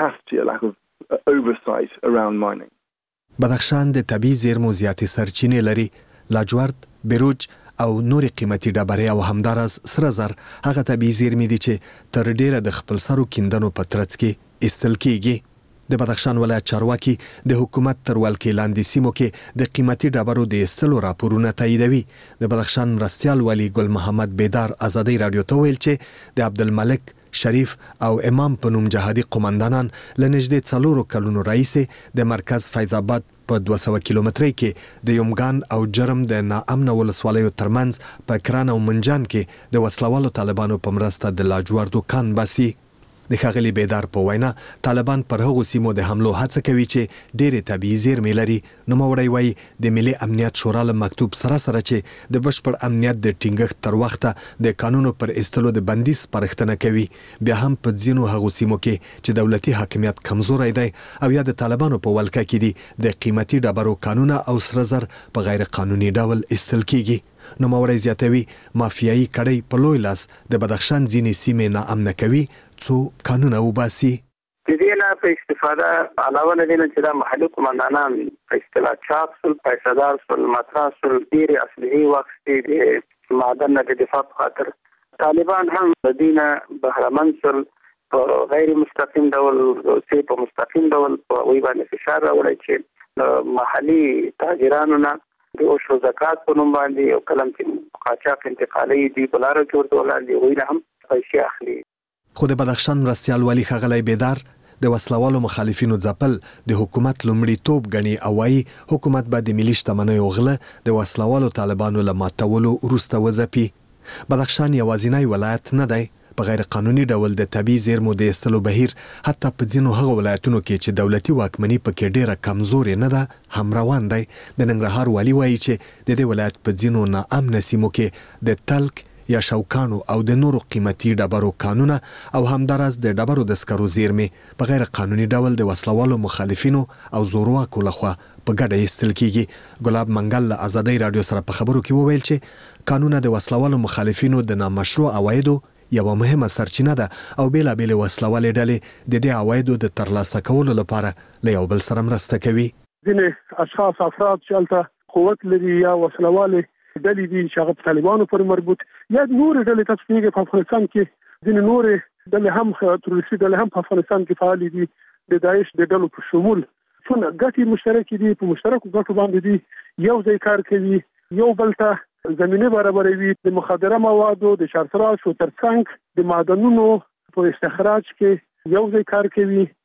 بدخشان د طبيعي زیرمو زیاتې سرچینې لري، لاجورد، بیروج او نورې قیمتي ډبرې او همداراز سره زر هغه طبيعي زیرمې دي چې تر ډیره د خپلسرو کیندنو په ترڅ کې ایستل کیږي. د بدخشان ولایت چارواکي د حکومت تر ولکې لاندې سیمو کې د قیمتي ډبرو د ایستلو راپورونه تاییدوي. د بدخشان مرستیال والی ګل محمد بیدار ازادي رادیو ته ویل چې د عبدالملک، شریف او امام په نوم جهادي قومندانان له نږدې څلورو کلونو راهیسې د مرکز فیض آباد په دوه سوه کیلومترۍ کې د یومګان او جرم د ناامنه ولسوالیو ترمنځ په کران او منجان کې د وسلوالو طالبانو په مرسته د لاجوردو کان باسي. د ښاغلي بیدار په وینا طالبان پر هغو سیمو د حملو هڅه کوي چې ډېرې طبیعي زیرمې لري. نوموړی وایي د ملي امنیت شورا له مکتوب سره سره چې د بشپړ امنیت د ټینګښت تر وخته د قانونو پر ایستلو د بندیز سپارښتنه کوي، بیا هم په ځینو هغو سیمو کې چې دولتي حاکمیت کمزوری دی او یا د طالبانو په ولکه کې دي د قیمتي ډبرو کانونه او سره زر په غیر قانوني ډول ایستل کیږي. نوموړی زیاتوي مافیایي کړۍ په لوی لاس د بدخشان ځینې سیمې ناامنه کوي څو قانونه وباسي. د دې نه په استفاده علاوه نه دي چې دا محلي قومندانان په اصطلاح چاپ سول، پیسه‌دار سول، ماتراس سول، ډېرې اصلي واخیستې د معدن د دفاع په خاطر. طالبان هم د دې نه بهرمن سول، په غیر مستقیم ډول چې په مستقیم ډول په وی باندې فشار راوړي چې محلي تاجرانو نه د اوشو زکات په نوم باندې او کلم چې قاچاق انتقالي دي په لاره کې ورته ولاندې وی نه هم پیسې اخلي. خو د بدخشان مرستیال والی ښاغلی بیدار د وسلوالو مخالفینو ځپل د حکومت لومړیتوب ګڼي او وایي حکومت به د ملي شتمنیو غله د وسلوالو طالبانو له ماتولو وروسته وځپي. بدخشان یوازینی ولایت نه دی. په غیر قانوني ډول د طبيعي زیرمو د ایستلو بهیر حتی په ځینو هغو ولایتونو کې چې دولتي واکمني پکې ډیره کمزورې نه ده هم روان دی. د ننګرهار والي وایي چې د دې ولایت په ځینو ناامنه سیمو کې د تلک یا شوکانو او د نورو قیمتي ډبرو کانونه او همداراز د ډبرو د سکرو زیرمې په غیر قانوني ډول د وسلوالو مخالفینو او زورواکو لخوا په ګډه ایستل کیږي. ګلاب منګل له ازادي رادیو سره په خبرو کې وویل چې قانونه د وسلوالو مخالفینو د نامشروع عوایدو یوه مهمه سرچینه ده او بیلابېلې وسلوالې ډلې د دې عوایدو د ترلاسه کولو لپاره له یو بل سره مرسته کوي. ځینې اشخاص افراد چې هلته قوت لري یا وسلوالې ډلې دي چې هغه په طالبانو پورې مربوط یا نورې ډلې تاسو پوهېږئ په افغانستان کې ځینې نورې ډلې هم تروریستي ډلې هم په افغانستان کې فعالې دي د داعش د ډلو په شمول څونه ګټې مشترکې دي، په مشترکو ګټو باندې دي یو ځای کار کوي، یو بل ته زمینه برابروي. د مخدره موادو د چارسراشو ترڅنګ د معدنونو په استخراج کې یو ځای کار کوي.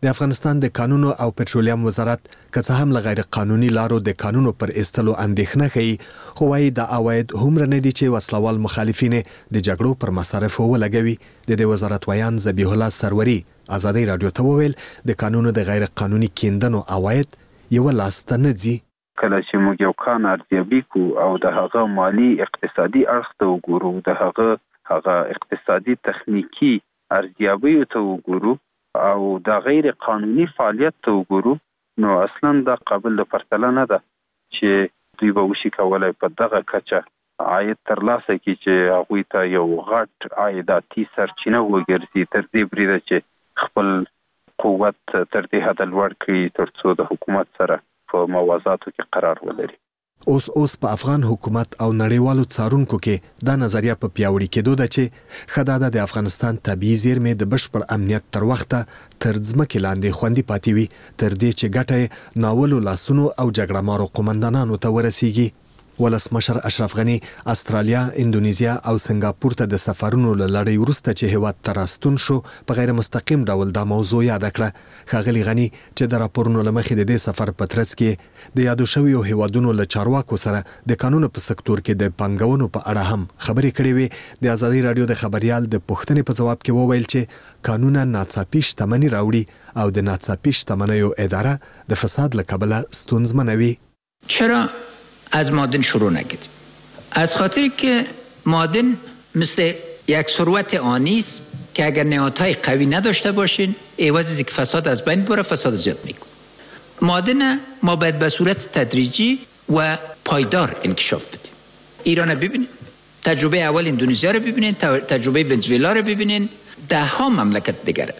د افغانستان د قانونو او پټرولیم وزارت که څه هم له غیر قانوني لارو د قانونو پر ایستلو اندېښنه کوي، خو وايي د عواید هومره نه دي چې وسلوال مخالفین د جګړو پر مصارفو ولګوي. د دې وزارت ویان ذبیح الله سروري ازادي رادیو ته وویل د قانونو د غیر قانوني کیندنو عواید یو لاس ته نه ځي. کله چې موږ یو کان ارزیابي کو او د هغه مالی اقتصادي اړخ ته وګورو، د هغه هغه اقتصادي تخنیکی ارزیابي ته وګورو او د غیر قانوني فعالیت ته وګورو، نو اصلا دا قابل د پرتله نه ده چې دوی به وشي کولای په دغه کچه عاید ترلاسه کړي چې هغوی ته یو غټ عایداتي سرچینه وګرځي، تر دې بریده چې خپل قوت تر دې حده لوړ کړي تر څو د حکومت سره په موازاتو کې قرار ولري. اوس اوس په افغان حکومت او نړیوالو څارونکو کې دا نظریه په پیاوړي کېدو ده چې خداده د افغانستان طبيعي زیرمې د بشپړ امنیت تر وخته تر ځمکې لاندې خوندي پاتې وي، تر دې چې ګټه ناولو لاسونو او جګړه مارو قومندانانو ته ورسیږي. ولسمشر اشرف غنی استرالیا، اندونیزیا او سنگاپور ته د سفرونو لړۍ وروسته چې هیواد ته راستون شو په غیر مستقیم ډول دا موضوع یاد کړه. ښاغلي غنی چې د راپورونو لمخې د دې سفر په ترڅ کې د یادو شویو هیوادونو له چارواکو سره د قانون په سکتور کې د پنګونو په اړه هم خبرې کړې وي، د ازادي رادیو د خبريال د پوښتنې په جواب کې وویل چې قانون ناڅاپي شتمنۍ راوړي او د ناڅاپي شتمنیو اداره د فساد له کبله ستونزمنوي. چرا از معادن شروع نکردیم؟ از خاطر که معادن مثل یک ثروت آنی است که اگر نهادهای قوی نداشته باشین عوض از اینکه فساد از بین بره فساد زیاد میکنه. معادن ما باید به صورت تدریجی و پایدار انکشاف بدیم. ایران ببینید، تجربه اول اندونزیا رو ببینید، تجربه ونزوئلا رو ببینید، ده ها مملکت دیگره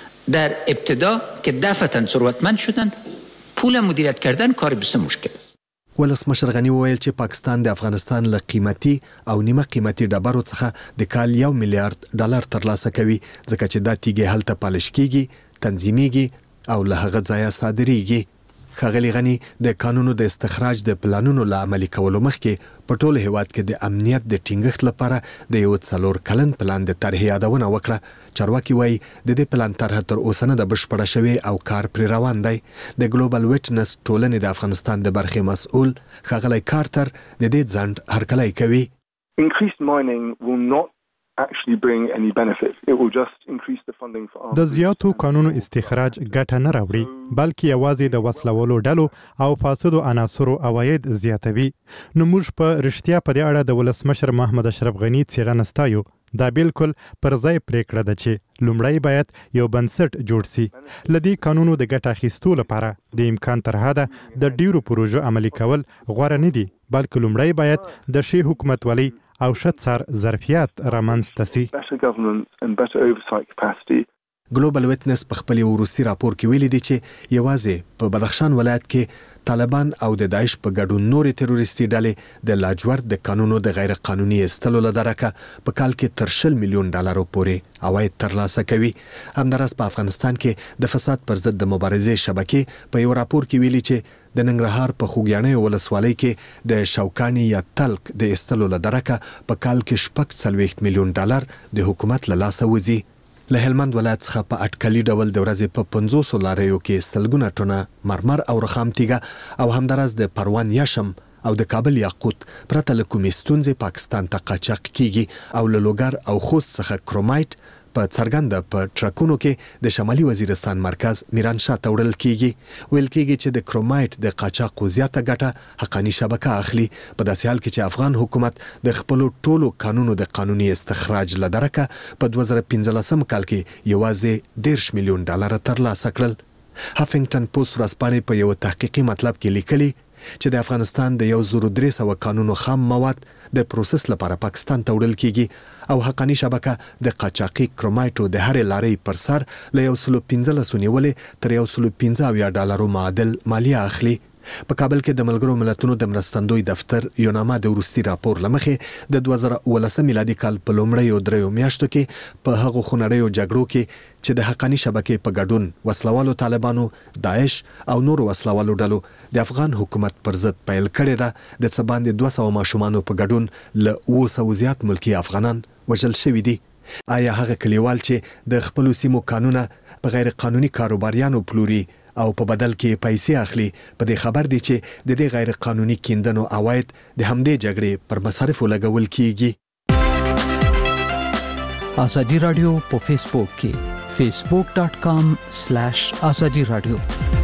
در ابتدا که دفعتاً ثروتمند شدن پول مدیریت کردن کار بسیار مشکل است. ولسمشر غنی وویل چې پاکستان د افغانستان له قیمتي او نیمه قیمتي ډبرو څخه د کال یو میلیارډ ډالر ترلاسه کوي، ځکه چې دا تیږې هلته پالش کیږي، تنظیمیږي او له هغه ځایه صادریږي. ښاغلي غنی د قانونو د استخراج د پلانونو له عملي کولو مخکې په ټول هیواد کې د امنیت د ټینګښت لپاره د یو څلور کلن پلان د طرحې یادونه وکړه. چارواکي وایي د دې پلان طرحه تر اوسه نه ده بشپړه شوې او کار پرې روان دی. د ګلوبل ویټنس ټولنې د افغانستان د برخې مسؤل ښاغلی کارتر د دې ځنډ هرکلی کوي. Increased mining will not actually bring any benefits. It will just increase the funding for arms. د زیاتو قانونو استخراج ګټه نه راوړي، بلکې یوازې د وسلوالو ډلو او فاسدو عناصرو عواید زیاتوي. نو موږ په رښتیا په دې اړه د ولسمشر محمد اشرف غنی څېړنه ستایو. دا بالکل پر ځای پریکړه ده چې لومړی باید یو بنسټ جوړ سي. لدی قانونو د ګټه اخیستو لپاره د امکان تر حده د ډیرو پروژو عملي کول غوړه نه دي، بلکې لومړی باید د شی حکومتولي او شتسر ظرفیت رامنځته سي. ګلوبل ویټنس په خپل وروستي راپور کې ویلي دي چې یوازې په بدخشان ولایت کې طالبان او د داعش په ګډون نورې تروریستي ډلې د لاجورد د قانونو د غیر قانوني استلو له درکه په کال کې تر شل میلیون ډالرو پورې عواید ترلاسه کوي. همداراز په افغانستان کې د فساد پر ضد د مبارزې شبکې په یو راپور کې ویلي چې د ننګرهار په خوږیاڼۍ ولسوالۍ کې د شوکاني یا تلک د استلو له درکه په کال کې شپږ څلوېښت میلیون ډالر د حکومت له لاسه وځي. له هلمند ولایت څخه په اټکلي ډول د ورځې په پنځوسو لاریو کې سلګونه ټنه مرمر او رخام تیږه او همداراز د پروان یشم او د کابل یاقوت پرته له کومې ستونزې پاکستان ته قاچاق کیږي او له لوګر او خوست څخه کرومایټ په څرګنده په ټرکونو کې د شمالي وزیرستان مرکز میرانشاه ته وړل کیږي. ویل کیږي چې د کرومایټ د قاچاقو زیاته ګټه حقانی شبکه اخلي، په داسې حال کې چې افغان حکومت د خپلو ټولو قانونو د قانوني استخراج له درکه په دوه زره پنځلسم کال کې یوازې دېرش میلیون ډالر ترلاسه کړل. هافینګټن پوسټ ورځپاڼې په یو تحقیقي مطلب کې لیکلي چې د افغانستان د یو زرو درې سوه قانونو خام مواد د پروسس لپاره پاکستان ته وړل کیږي او حقانی شبکه د قاچاقي کرومایټو د هرې لارې پر سر له یو سلو پنځلسو نیولې تر یو سلو پنځه اویا ډالرو معادل مالیه اخلي. په کابل کې د ملګرو ملتونو د مرستندوی دفتر یوناما د وروستي راپور لمخې د دوه زره اوولسم میلادي کال په لومړیو دریو میاشتو کې په هغو خونړیو جګړو کې چې د حقانی شبکې په ګډون وسلوالو طالبانو، داعش او نورو وسلوالو ډلو د افغان حکومت پر ضد پیل کړې ده، د څه باندې دوه سوه ماشومانو په ګډون له اوه سوو زیات ملکي افغانان وژل شوي دي. آیا هغه کلیوال چې د خپل سیمو قانونه په غیر قانوني کاروباریانو پلوري او په بدل کې پیسې اخلي په دې خبر دي چې د دې غیر قانوني کیندنو عواید د همدې جګړې پر مصارفو لګول کیږي. ازادي رادیو په فیسبوک کې facebook dot com slash azadi radio.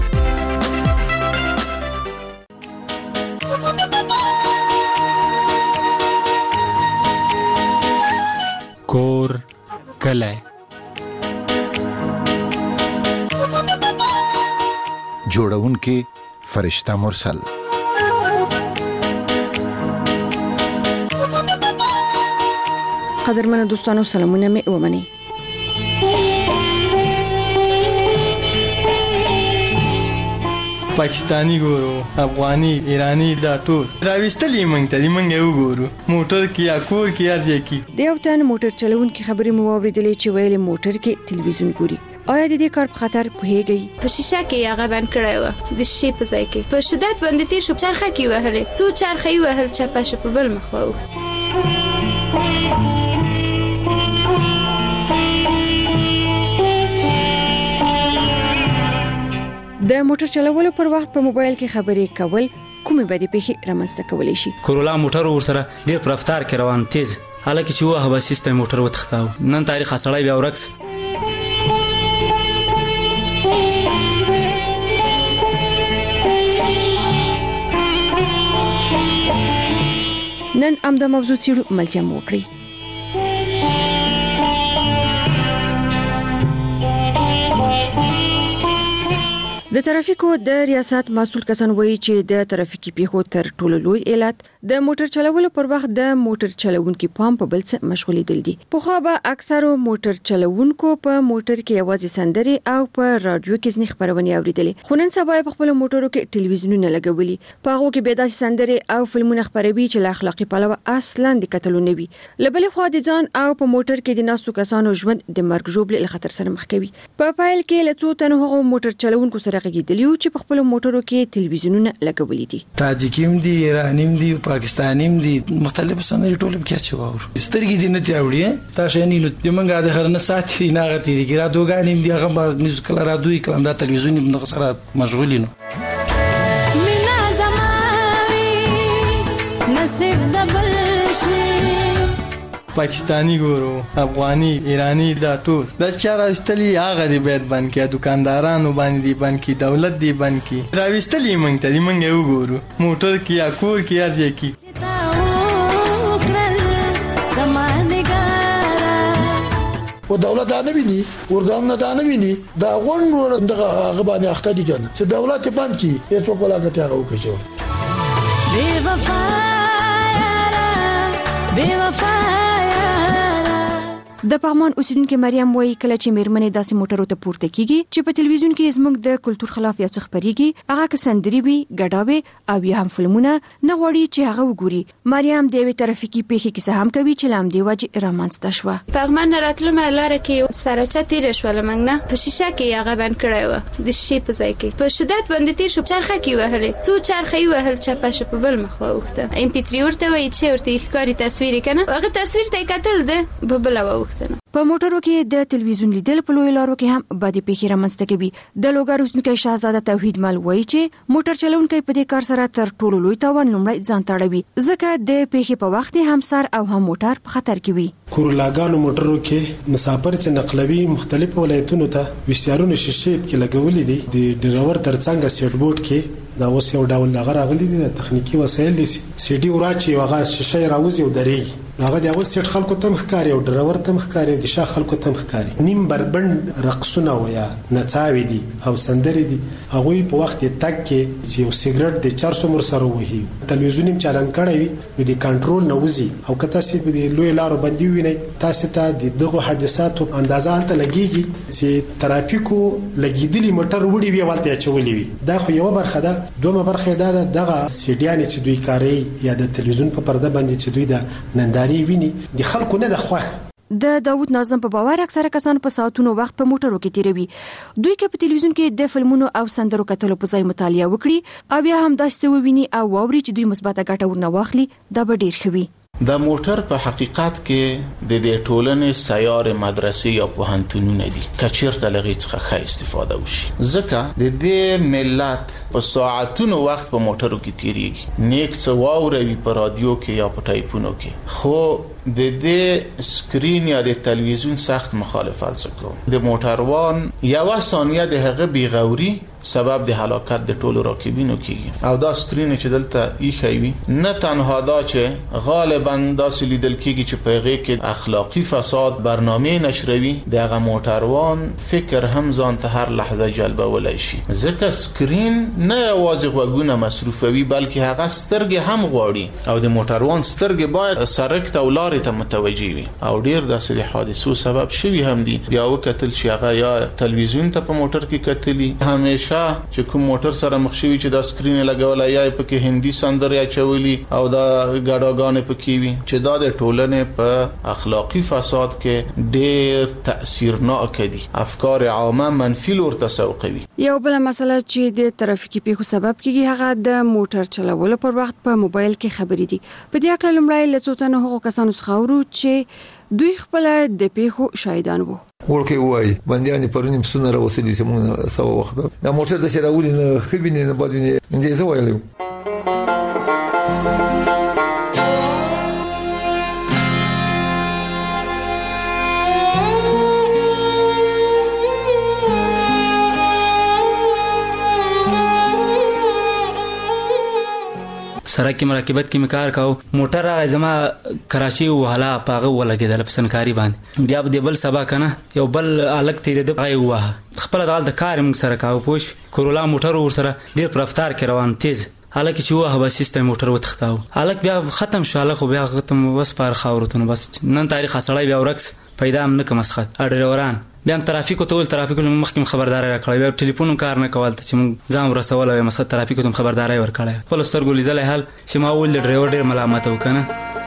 کور کلی جوړونکي فرشته مرسل. قدرمنو دوستانو سلامونه مې ومني. پاکستانی ګورو، افغاني، ایرانی دا ټول راوستلې مونږ ته مونږ یو ګورو موټر کې یا کور کې یا ځای کې. د یو تن موټر چلوونکي خبرې مو واوریدلې چې ویل موټر کې تلویزیون ګوري. آیا د دې کار په خطر پوهیږئ؟ په شیشه کې هغه بند کړی و د شیشې په ځای کې په شدت باندې تیر شو، چرخه کې وهلې څو چرخه یې وهل چپه شو په بل مخ واوښت. د موټر چلولو پر وخت په موبایل کې خبرې کول کومې بدې پیښې رامنځته کولی شي؟ کورولا موټر ورسره ډېر په رفتار کې روان تیز حالکه چې وه به سیستم موټر وتښتاو. نن تاریخ سړی بیا ورکس. نن ام د موضوع څیړو ملتیا مو وکړي. د ترافیکو د ریاست مسؤل کسان وایي چې د ترافیکي پیښو تر ټولو لوی علت د موټر چلولو پر وخت د موټر چلوونکي پام په بل څه مشغولېدل دي. پخوا به اکثرو موټر چلوونکو په موټر کې یوازې سندرې او په رادیو کې ځینې خبرونه اورېدلې، خو نن سبا په خپل موټرو کې ټلویزیونونه لګولي. په هغو کې به داسې سندرې او فلمونه خپروي چې له اخلاقي پلوه اصلاً د کتلو نه وي. له بلې خوا د ځان او په موټر کې د ناستو کسانو ژوند د مرګ ژوبلې له خطر سره مخ کوي. په پایل کې له څو تنو هغو موټر چلوونکو سره غږیدلیو چې په خپل موټرو کې تلویزیونونه لګولي دي. تاجکیم دي، ایرانیم دي، پاکستانیم دي، مختلف سندرې ټول کې اچو اور سترګې دي نه تیاوړي تاسو نه نو د منګه د خرنه ساتي نه غتی دي ګرا دوګانیم دي هغه نیوز کله را دوی کلم دا تلویزیون د سره مشغولینو. مینا زماوي نصیب د بلشي پاکستانی ګورو، افغاني، ایرانی دا ټول د چاره استلی هغه دی باید باندې کې دکاندارانو باندې دی باندې کې دولت دی باندې کې راوستلی مونږ ته مونږ یو ګورو موټر کې یا کور کې یا ځای کې. و دولت دا نه ویني ورګام نه دا نه ویني دا غون ور دغه غبانې اخته دي کنه چې دولت باندې کې هیڅ وکړه کته هغه وکړي. بے وفا یارا بے وفا د پغمان اوسیدونکو مریم وایي کله چې میرمنې داسې موټرو ته پورته کیږي چې په تلویزیون کې زموږ د کلچر خلاف یو څه خبريږي، هغه که سندري وي، ګډاوي او یا هم فلمونه نه غواړي چې هغه وګوري. مریم د وی ترافیکي پیښې کیسه هم کوي چې لام دی وجه رامنځته شوه. پغمان راتلم لاره کې سرچه تیر شول منګ نه په شیشه کې هغه بند کړی و د شیشې په ځای کې په شدت باندې تیر شو، چرخه کې وهلې څو چرخه یې وهل چپه شو په بل مخ واوښته. ام پی تری ورته وایي چې ورته ښکاری تصویر کنه هغه تصویر ته کتل ده په بل واوښته. په موټرو کې د تلویزیون لیدل په لوی لارو کې هم بدې پیښې رامنځته کوي. د لوګر اوسیدونکي شاهزاده توحید مل وایي چې موټر چلونکي په دې کار سره تر ټولو لوی تاوان لومړی ځان تړوي، ځکه د پیښې په وخت هم سر او هم موټر په خطر کې وي. کورولاګانو موټرو کې مسافر چې نقلوي مختلف ولایتونو ته وسیارونو شیشې کې لګولې دي. د ډرایور ترڅنګ سیټ بورډ کې دا اوس یو ډول لغه راغلي دي د تخنیکی وسایل دي سی ډي وراچي هغه شیشه راوځي او دري هغه د اول سیټ خلکو ته مخکاري او ډرایور ته مخکاري د شا خلکو ته مخکاري نیم بربند رقصونه ویا نڅاوي دي او سندري دي هغه په وخت تک کې یو سیګریټ د چارسو مر سره وهي تلویزیون چالان کړی وي د کنټرول نوځي او کته سي د لوی لارو باندې ویني تاسو ته د دغه حادثاتو اندازه ته لګيږي چې ترافیکو لګیدلی موټر وړي وی والته چولې وي دا خو یو برخه ده. دومره برخه ده دغه سیډیان چې دوی کاری یا د تلویزیون په پرده باندې چې دوی د ننداري ویني د خلکو نه د خوښ. د داوود ناظم په باور اکثره کسان په ساعتونو وخت په موټرو کې تیروي. دوی کې په تلویزیون کې د فلمونو او سندرو کتلو په ځای مطالعه وکړي او بیا هم داسې وویني او واوري چې دوی مثبته ګټه ورنه واخلي دا به ډیر ښه وي. د موټر په حقیقت کې د دې ټولنې سیار مدرسې یا پوهنتونونه دي کچیرته لغې څخه ښه استفاده وشي ځکه د دې ملت په ساعتونو وخت په موټرو کې تیریږي نیک څه واوروي په رادیو کې یا په ټایپونو کې خو د دې سکرین یا د تلویزیون سخت مخالفت وکړو د موټروان یو ثانیه د هغه بیغوري سبب د هلاکت د ټولو راکبینو کیږي او دا سکرین چې دلته ایښی وي نه تنها دا چې غالبا داسې لیدل کیږي چې په هغې کې اخلاقی فساد برنامه نشروي د هغه موټروان فکر هم ځان ته هر لحظه جلبولی شي ځکه سکرین نه یوازې غوږونه مصروفوي بلکې هغه سترګې هم غواړي او د موټروان سترګې باید سرک ته ولارې ته متوجه وي او ډیر داسې د حادثو سبب شوي هم دي بیا وکتل چې هغه یا تلویزیون ته په موټر کې کتلي همیشه چې کوم موټر سره مخ شوی چې دا سکرین لګولای یا پکې هندي سندرې اچولي او دا غاډاګانې پکې وي چې دا د ټولنې په اخلاقی فساد کې ډېر تاثیرناک دي افکار عامه منفي لور ته سوقوي یو بل مسله چې د ترافیکي پیښو سبب کیږي هغه د موټر چلولو پر وخت په موبایل کې خبرې دي په دې اړه لومړی لڅوتنه هغو کسانو څخه ورو چې دوی خپل د پیښو شاهدان وو ورکه وای باندې پرونی سونه راوصلې سمونه سو وخت دا موټر د شراولې نه خبینه نه بادونه نه زه وایلم سره کې مراقبت کې مکار کاو موټر زما کراچي وهلا پاغه ولګیدل په سنکاري باندې بیا به بل سبا کنه یو بل الګ تیرې د پای وه خپل دال د کار موږ سره کاو پوش کورولا موټر ور سره ډیر پر رفتار کې روان تیز حالکه چې وه به سیستم موټر وتختاو الګ بیا ختم شو الګ بیا ختم وس پر خاورته بس نن تاریخ سړی بیا ورکس پیدا هم نه کومسخت اډروران بیا ترافیکو ټول ترافیکو مخکې خبرداري راکړی بیا ټلیفون کار نه کول ته چې ځم رسول او مسه ترافیکو ته خبرداري ورکړی خپل سترګو لیدل حال چې ما ول ډرایور ډیر ملامت وکنه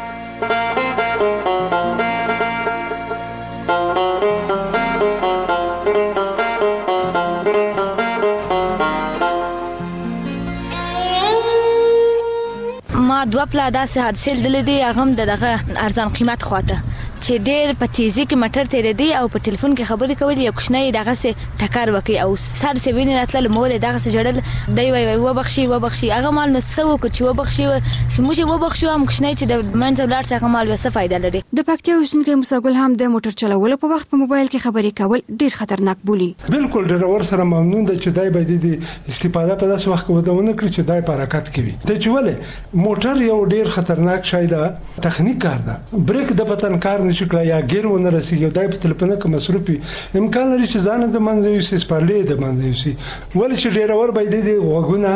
ما دوه پلادا سه حادثه لیدلې دي هغه دغه ارزان قیمت خواته چې ډېر په تیزی کې موټر تیرې دی او په ټلیفون کې خبرې کول یو کوښنۍ دغه سه ټکر وکي او سر سه ویني راتل مور دغه سه جړل دی وای و بخشي و بخشي هغه مال نو سو کو چې و بخشي موږ و بخشو هم کوښنۍ چې د منځ ولر څخه مال وسه فائدہ لري د پکتیا اوسنکي مساګل هم د موټر چلولو په وخت په موبایل کې خبرې کول ډېر خطرناک بولي بالکل ډرایور سره ممنون ده چې دای باید د استفاده په داسې وخت کې ودونه کړی چې دای په حرکت کوي د چولې موټر یو ډېر خطرناک شی ده تخنیک کار ده بریک د پتن کار نشي کړای یا ګیر ونه رسیږي دای په تلپنه کې مصروفي امکان لري چې ځان د منځوي سي سپارلې د منځوي سي ولې چې ډرایور باید د وګونه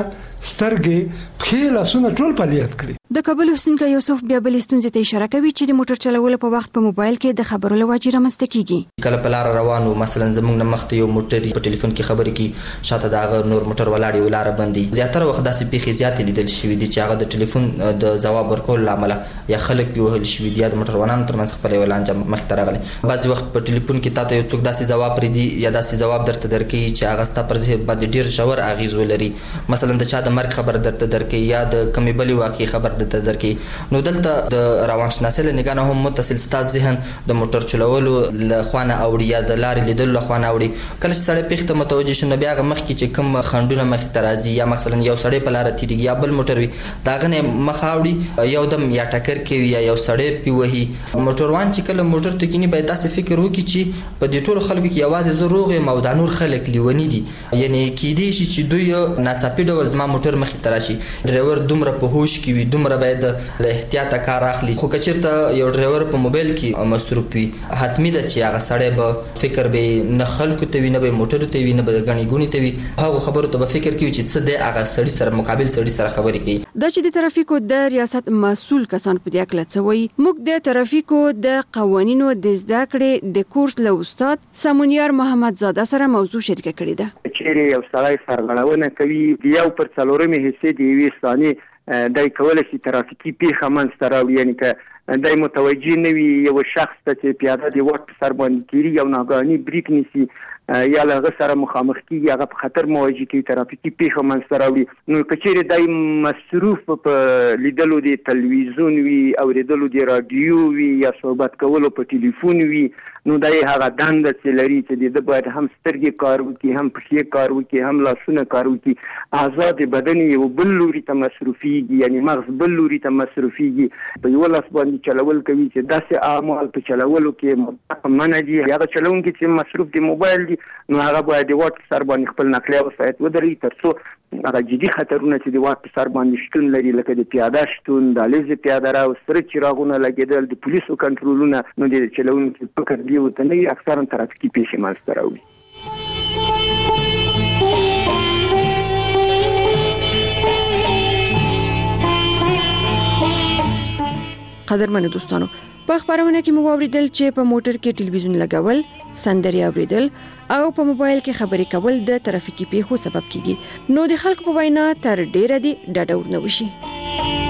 سترګې په لاسونه ټول فعالیت کړي د کابل حسین یوسف بیا بل ستونزې ته اشاره کوي چې د موټر چلولو په وخت په موبایل کې د خبرو لواجی رامنځته کیږي کله په لار روانو مثلا زمونږ نه مخته یو موټر په ټلیفون کې خبرې کی شاته دا نور موټر ولاړی ولاره باندې زیاتره وخت داسې پیښې زیاتې لیدل شوې دي چې هغه د ټلیفون د جواب ورکول لامل یا خلک په وهل شوې دي د موټر ونان ترمنځ خپل ولانجه مخ ته راغلي بعضي وخت په ټلیفون کې تاسو یو څوک داسې جواب پرې دی یا داسې جواب درته درکې چې هغه ستا پر ذهن باندې ډیر ژور اغیز ولري مثلا د چا د مرګ خبر درته درکې یا د کمی بلی واقعي خبر درته درکې نو دلته د روانشناسۍ له نگاه نه هم متصل ستاسو ذهن د موټر چلولو له خوانه اوړي یا د لارې لیدلو له خوانه اوړي کله چې سړی پیښ ته متوجه شونه بیا مخ کې چې کوم خندونه مخ ته راځي یا مثلا یو سړی په لار تیریږي یا بل موټر وي دا غنه مخ اوړي یو دم یا ټکر کوي یا یو سړی پی وهي موټروان چې کله موټر ته کینی باید تاسو فکر وکړي چې په دې ټول خلکو کې یوازې زه روغ یم او د نور خلک لیونی دي یعنی کېدی شي چې دوی ناڅاپي ډول زما موټر مخ ته راشي ډرایور دومره په هوش کې وي دومره باید له احتیاط کار اخلي خو کچیرته یو ډرایور په موبایل کې مصروف وي حتمی ده چې هغه سړی به فکر به نه خلکو ته وي نه به موټر ته وي نه به غني ګونی ته وي هغه خبرو ته به فکر کوي چې څه ده هغه سړی سره مقابل سړی سره خبرې کوي د چې د ترافیکو د ریاست مسؤل کسان په دې اړه څه وایي موږ د ترافیکو د قوانینو د زده کړې د کورس له استاد سمونیار محمد زاده سره موضوع شریکه کړې ده چې یو سړی سرغړونه کوي یو پر څلورمې حصے دی وی ثانیه دای کولای شي ترافیکي پیښه منځته راوړي یعنی که دای متوجه نه وي یو شخص ته چې پیاده دی وخت سر باندې تیری یو ناګهاني بریک نیسي یا له سره مخامخ کیږي هغه په خطر مواجه کوي ترافیکي پیښه منځته راوړي نو کچېرې دای مصروف په لیدلو د تلویزیون وي اوریدلو د رادیو وي یا صحبت کولو په ټلیفون وي نو دای هغه دنده چې لري چې د باید هم سترګې کار وکړي هم پښې کار وکړي هم لاسونه کار وکړي آزاد بدن یو بل لوري ته مصروفيږي یعنی مغز بل لوري ته مصروفيږي په یو لاس باندې چلول کوي چې داسې اعمال په چلولو کې منع دي هغه چلونکي چې مصروف دي موبایل دي نو هغه باید د واټ سر باندې خپل نقلیه وسایط ودري ترڅو هغه جدي خطرونه چې د واټ سر باندې شتون لري لکه د پیاده شتون د لیز پیاده را او سره چراغونه لګیدل د پولیسو کنټرولونه نو د چلونکي فکر دی وته نه اکثرا ترافیکي پیښې منځته راوړي. قدرمنو دوستانو په خبرونه کې مو اوریدل چې په موټر کې ټلویزیون لګول سندري اوریدل او په موبایل کې خبرې کول د ترافیکي پیښو سبب کیږي نو د خلکو په وینا تر ډیره دی ډاډ ورنه وشي.